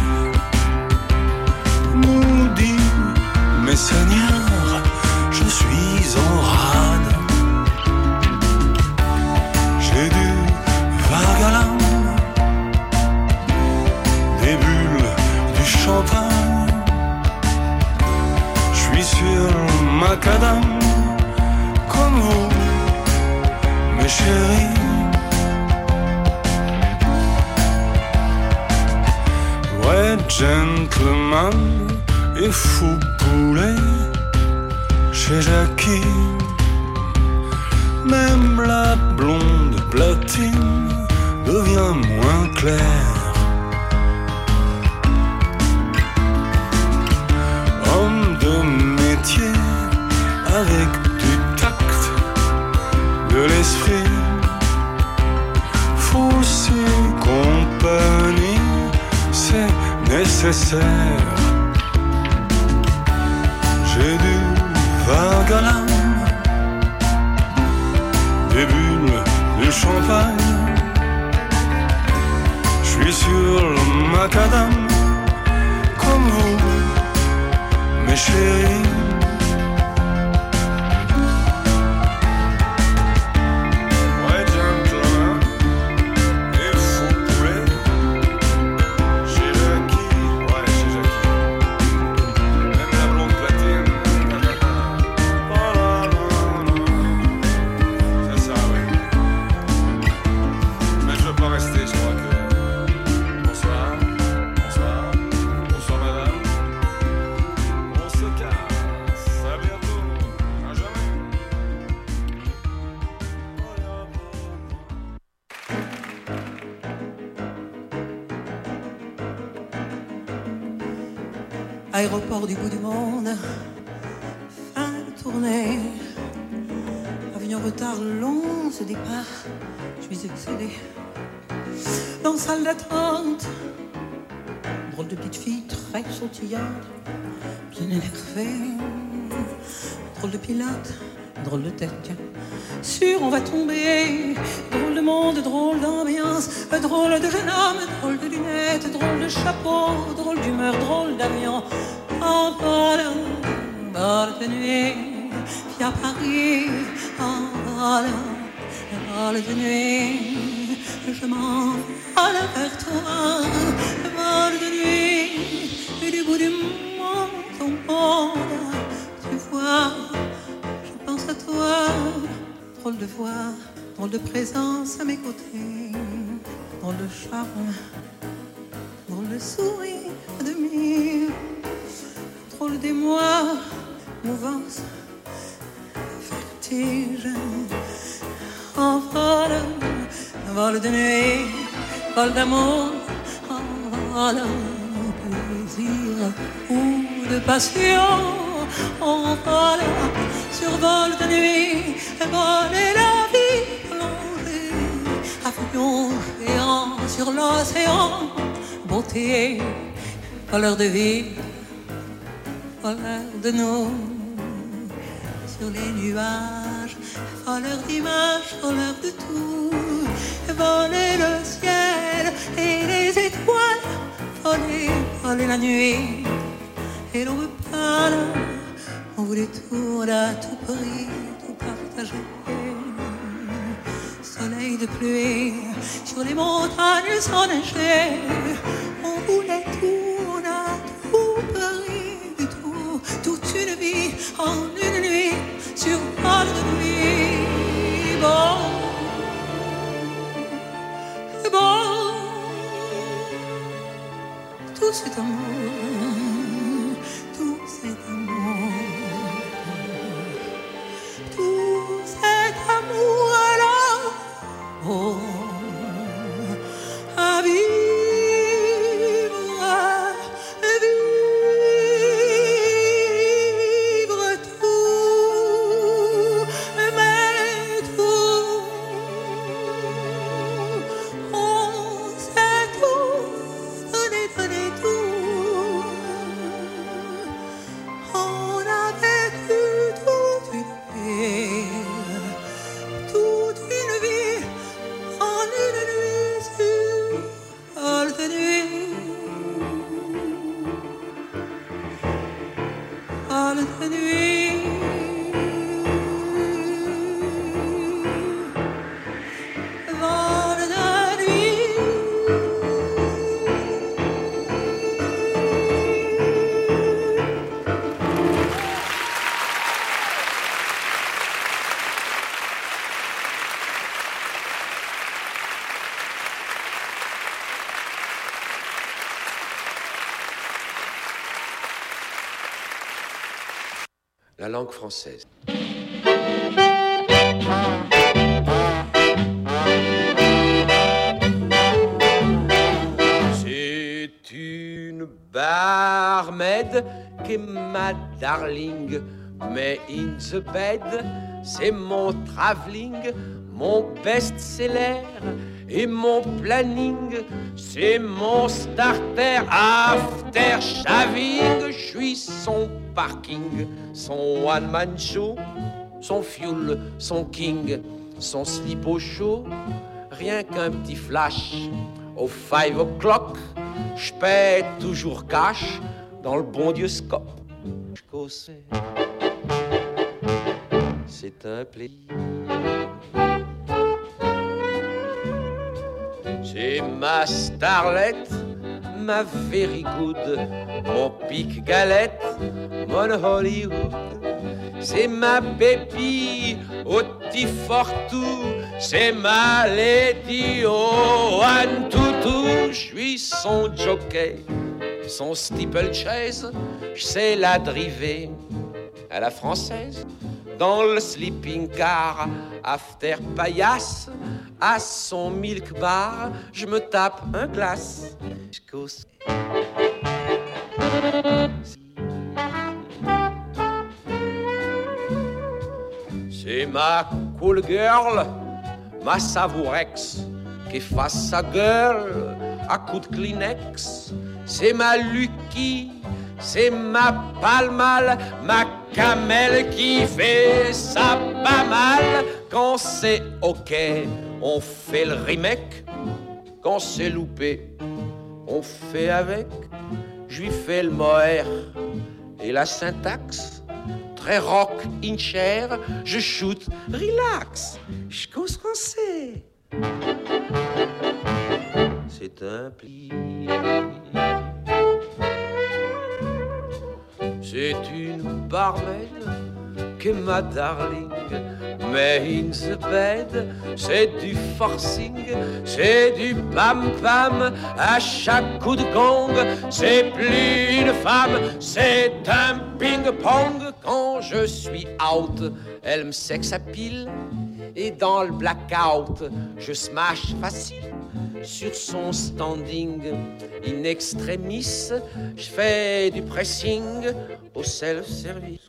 nous dit, mes seigneurs, je suis en rade. J'ai du vergalin, des bulles, du champagne, je suis sur macadam, comme vous, mes chéris. Ouais, gentleman et fou poulet chez Jackie. Même la blonde platine devient moins claire. Homme de métier avec du tact, de l'esprit, fausse compagnie, c'est nécessaire. J'ai du vergalin, des bulles, du champagne, je suis sur le macadam, comme vous, mes chéris. Rester, je crois que... Bonsoir, bonsoir, bonsoir madame. Aéroport du bout du monde, fin de tournée. Avion retard long, ce départ, je suis excédée. Dans salle d'attente, drôle de petite fille très sautillante, bien énervée. Drôle de pilote, drôle de tête, tiens. Sûr, on va tomber. Drôle de monde, drôle d'ambiance. Drôle de jeune homme, drôle de lunettes. Drôle de chapeau, drôle d'humeur, drôle d'avion. En vol, vol de nuit, via Paris. En vol, vol de nuit, je m'envole vers toi. Vol de nuit, et du bout du monde, au monde. Tu vois, je pense à toi. Drôle de voix, drôle de présence à mes côtés. Drôle de charme, drôle de sourire de mille. Drôle d'émoi, mouvance, vertige. En vol, vol de nuit, vol d'amour. En vol, plaisir ou de passion. On vole, survole de nuit, vol et la vie plongée. Avion géant sur l'océan, beauté, voleur de vie, voleur de nous. Sur les nuages, voleur d'images, voleur de tout. Voler le ciel et les étoiles, voler, voler la nuit et l'aube pâle. On voulait tout à tout prix, tout partager. Soleil de pluie sur les montagnes ennneigées. On voulait tout à tout prix, tout, toute une vie en une nuit sur vol de nuit. Bon, bon, tout cet amour, tout cet amour. Tout cet amour-là, oh, à vivre, à vivre tout, mais tout, on s'est tout donné, donné tout. On a vécu toute une vie, toute une vie en une nuit sur vol de nuit, vol de nuit, vol de nuit. La langue française. C'est une barmaid qui est ma darling, mais in the bed, c'est mon travelling, mon best-seller et mon planning, c'est mon starter after shaving. Je suis son parking, son one-man show, son fuel, son king, son slip au chaud. Rien qu'un petit flash au five o'clock, je paie toujours cash dans le bon Dieu scope. C'est un plaisir. C'est ma starlet, ma very good, mon pic galette, mon Hollywood. C'est ma baby au Tifortou, c'est ma lady au one toutou. Je suis son jockey, son steeplechase, je sais la driver à la française. Dans le sleeping car, after paillasse, à son milk bar, je me tape un glace. ma cool girl, ma savourex, qui fasse sa gueule à coups de Kleenex. C'est ma Lucky, c'est ma Palmal, ma Camel qui fait ça pas mal. Quand c'est ok, on fait le remake. Quand c'est loupé, on fait avec. Je lui fais le mohair et la syntaxe. Très rock in chair, je shoot, relax. Je cause français. C'est un pli. C'est une barmaid que ma darling met in the bed. C'est du forcing, c'est du pam-pam à chaque coup de gong. C'est plus une femme, c'est un ping-pong. Quand je suis out, elle me sexe à pile. Et dans le blackout, je smash facile. Sur son standing in extremis, je fais du pressing au self-service.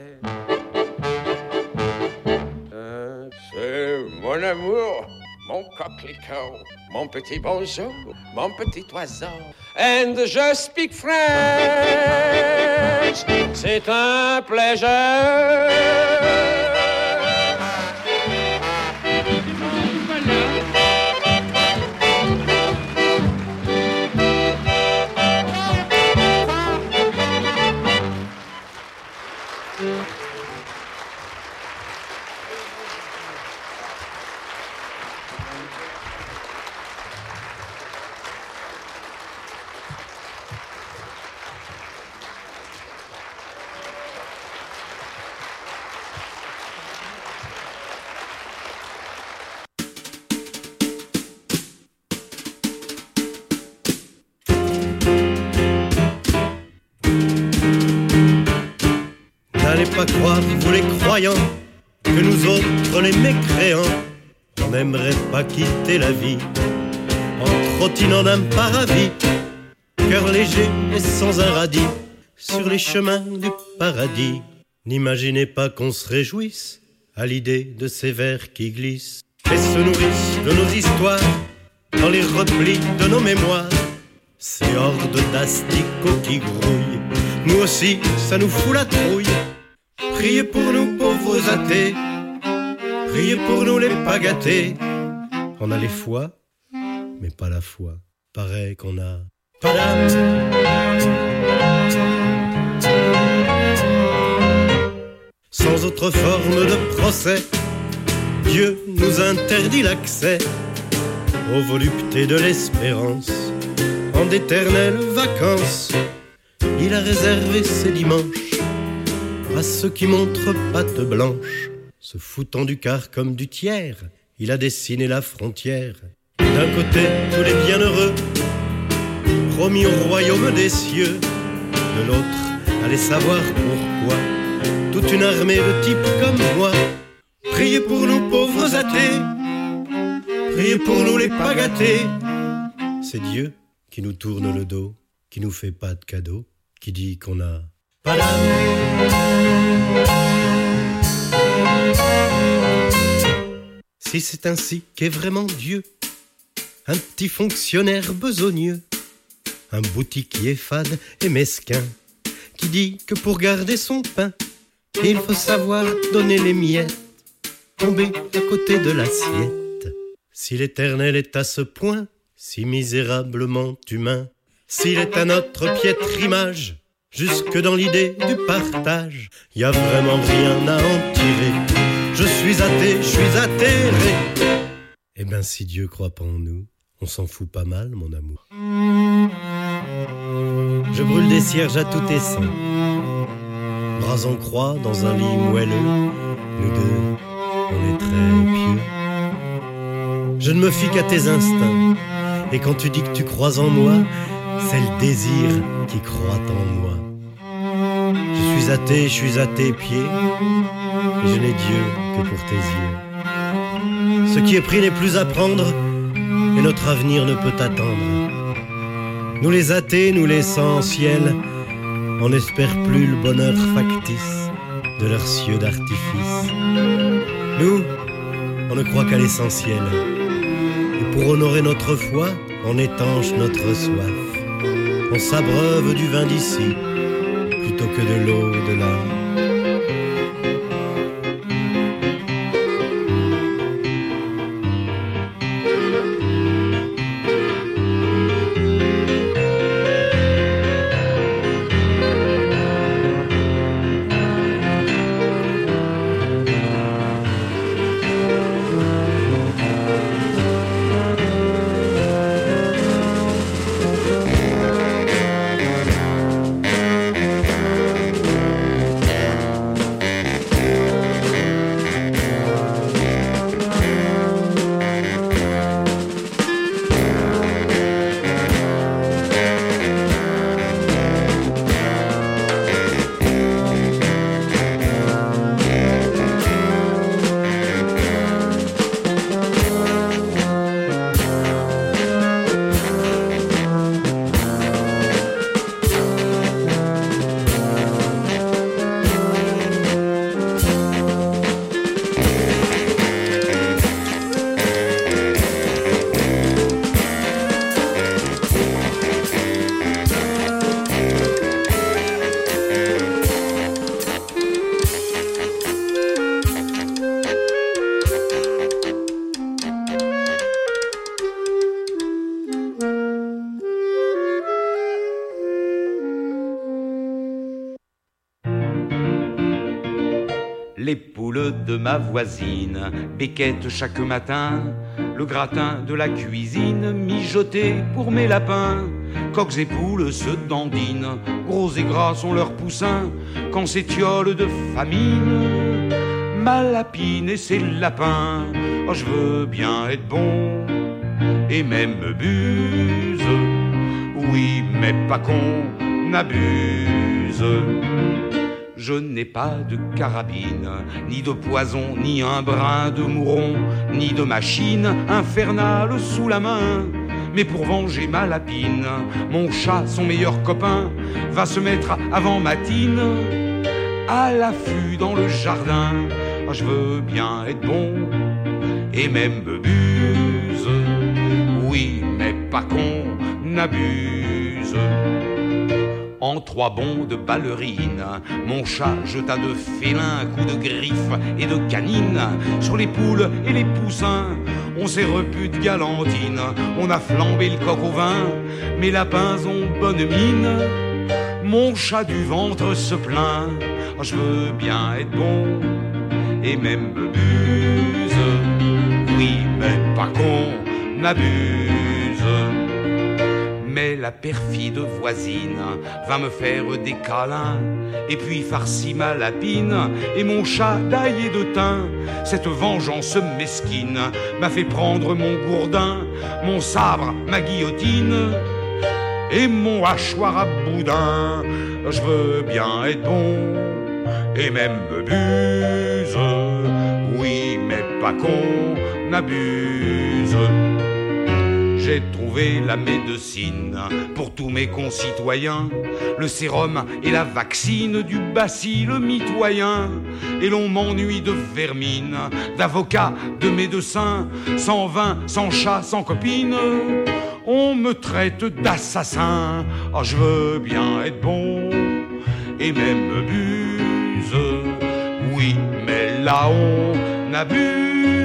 Euh, c'est mon amour, mon coquelicot, mon petit bonjour, mon petit oiseau. And je speak French, c'est un pleasure. Pas croire, vous les croyants, que nous autres les mécréants, on n'aimerait pas quitter la vie en trottinant d'un paradis, cœur léger et sans un radis, sur les chemins du paradis. N'imaginez pas qu'on se réjouisse à l'idée de ces vers qui glissent et se nourrissent de nos histoires dans les replis de nos mémoires. Ces hordes d'asticots qui grouillent, nous aussi ça nous fout la trouille. Priez pour nous pauvres athées, priez pour nous les pas gâtés. On a les foi, mais pas la foi. Pareil qu'on a pas d'âme. Sans autre forme de procès, Dieu nous interdit l'accès aux voluptés de l'espérance. En d'éternelles vacances, il a réservé ses dimanches à ceux qui montrent patte blanche, se foutant du quart comme du tiers, il a dessiné la frontière. D'un côté, tous les bienheureux, promis au royaume des cieux. De l'autre, allez savoir pourquoi, toute une armée de types comme moi. Priez pour nous pauvres athées, priez pour nous les pas gâtés. C'est Dieu qui nous tourne le dos, qui nous fait pas de cadeaux, qui dit qu'on a pas d'âme. Si c'est ainsi qu'est vraiment Dieu, un petit fonctionnaire besogneux, un boutiquier fade et mesquin, qui dit que pour garder son pain, il faut savoir donner les miettes, tomber à côté de l'assiette. Si l'Éternel est à ce point, si misérablement humain, s'il est à notre piètre image, jusque dans l'idée du partage, y a vraiment rien à en tirer. Je suis athée, je suis atterré. Eh ben si Dieu croit pas en nous, on s'en fout pas mal, mon amour. Je brûle des cierges à tout essaim, bras en croix dans un lit moelleux. Nous deux, on est très pieux. Je ne me fie qu'à tes instincts, et quand tu dis que tu crois en moi, c'est le désir qui croit en moi. Je suis athée, je suis à tes pieds, et je n'ai Dieu que pour tes yeux. Ce qui est pris n'est plus à prendre, et notre avenir ne peut attendre. Nous les athées, nous les sans ciel, on n'espère plus le bonheur factice de leurs cieux d'artifice. Nous, on ne croit qu'à l'essentiel. Et pour honorer notre foi, on étanche notre soif. On s'abreuve du vin d'ici, plutôt que de l'eau de là. Les poules de ma voisine béquettent chaque matin le gratin de la cuisine mijoté pour mes lapins. Coqs et poules se dandinent, gros et gras sont leurs poussins quand s'étiolent de famine ma lapine et ses lapins. Oh, je veux bien être bon et même me buse, oui, mais pas qu'on n'abuse. Je n'ai pas de carabine, ni de poison, ni un brin de mouron, ni de machine infernale sous la main. Mais pour venger ma lapine, mon chat, son meilleur copain, va se mettre avant matine à l'affût dans le jardin. Oh, je veux bien être bon et même me buse, oui, mais pas qu'on n'abuse. En trois bonds de ballerine, mon chat jeta de félins, coups de griffes et de canines sur les poules et les poussins. On s'est repu de galantine, on a flambé le coq au vin, mes lapins ont bonne mine. Mon chat du ventre se plaint, oh, je veux bien être bon et même me buse, oui, mais pas qu'on n'abuse. Mais la perfide voisine va me faire des câlins et puis farci ma lapine et mon chat d'ail et de thym. Cette vengeance mesquine m'a fait prendre mon gourdin, mon sabre, ma guillotine et mon hachoir à boudin. Je veux bien être bon et même me buse, oui, mais pas qu'on n'abuse. J'ai trouvé la médecine pour tous mes concitoyens, le sérum et la vaccine du bacille mitoyen. Et l'on m'ennuie de vermine, d'avocats, de médecins, sans vin, sans chat, sans copine. On me traite d'assassin, oh, je veux bien être bon et même me buse, oui, mais là on abuse.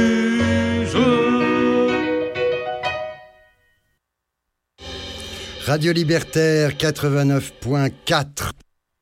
Radio Libertaire quatre-vingt-neuf point quatre.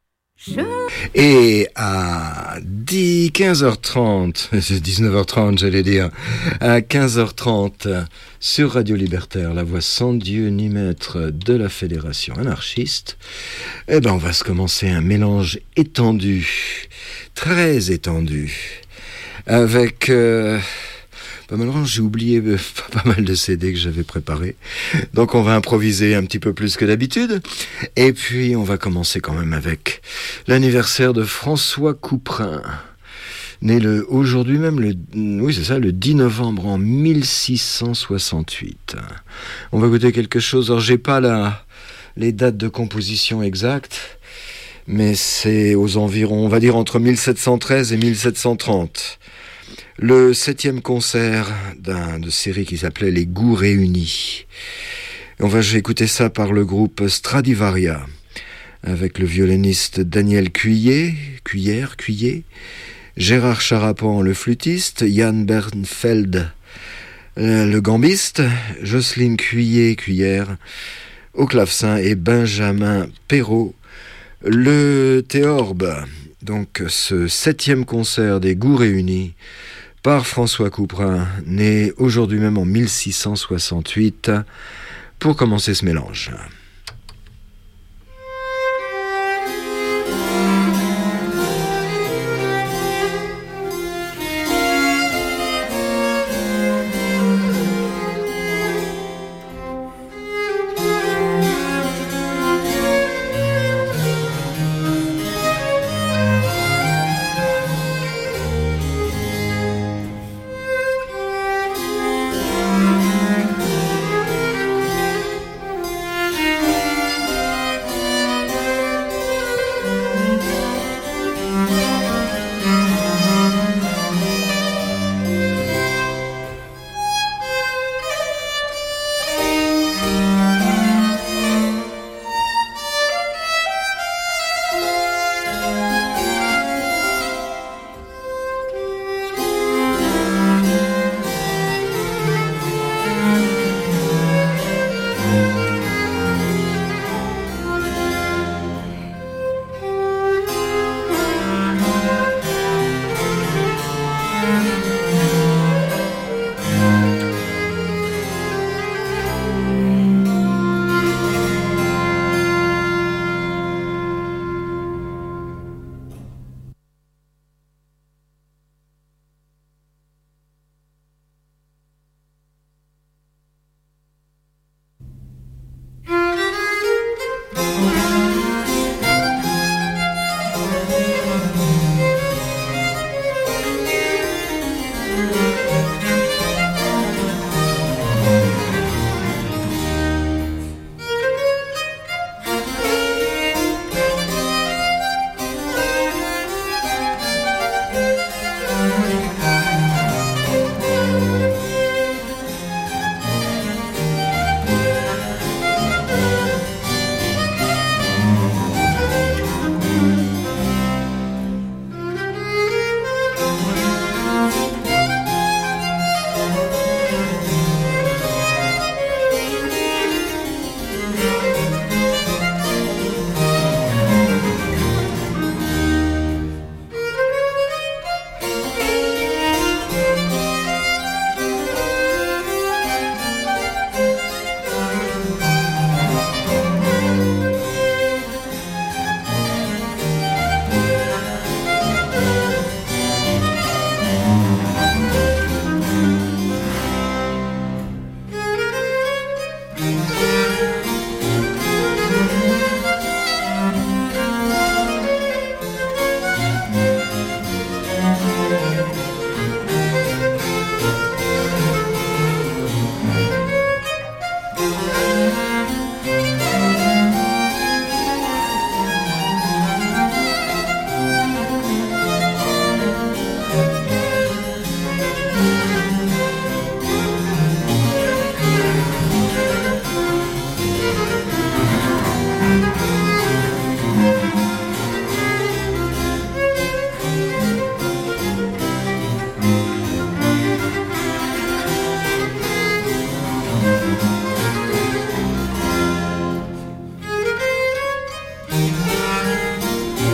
Et à quinze heures trente, c'est dix-neuf heures trente j'allais dire, à quinze heures trente sur Radio Libertaire, la voix sans Dieu ni maître de la Fédération anarchiste, eh ben on va se commencer un mélange étendu, très étendu, avec... Euh, Pas malheureusement, j'ai oublié euh, pas mal de C D que j'avais préparés. Donc on va improviser un petit peu plus que d'habitude. Et puis on va commencer quand même avec l'anniversaire de François Couperin. Né le, aujourd'hui même, le, oui c'est ça, le dix novembre en mille six cent soixante-huit. On va écouter quelque chose, alors j'ai pas la, les dates de composition exactes, mais c'est aux environs, on va dire entre mille sept cent treize et mille sept cent trente. Le septième concert d'un de série qui s'appelait Les Goûts Réunis. Et on va écouter ça par le groupe Stradivaria, avec le violoniste Daniel Cuillet, Cuillère, Cuillet, Gérard Charapan, le flûtiste, Yann Bernfeld, le gambiste, Jocelyne Cuillet, Cuillère, au clavecin, et Benjamin Perrault, le théorbe. Donc ce septième concert des Goûts Réunis par François Couperin, né aujourd'hui même en mille six cent soixante-huit, pour commencer ce mélange.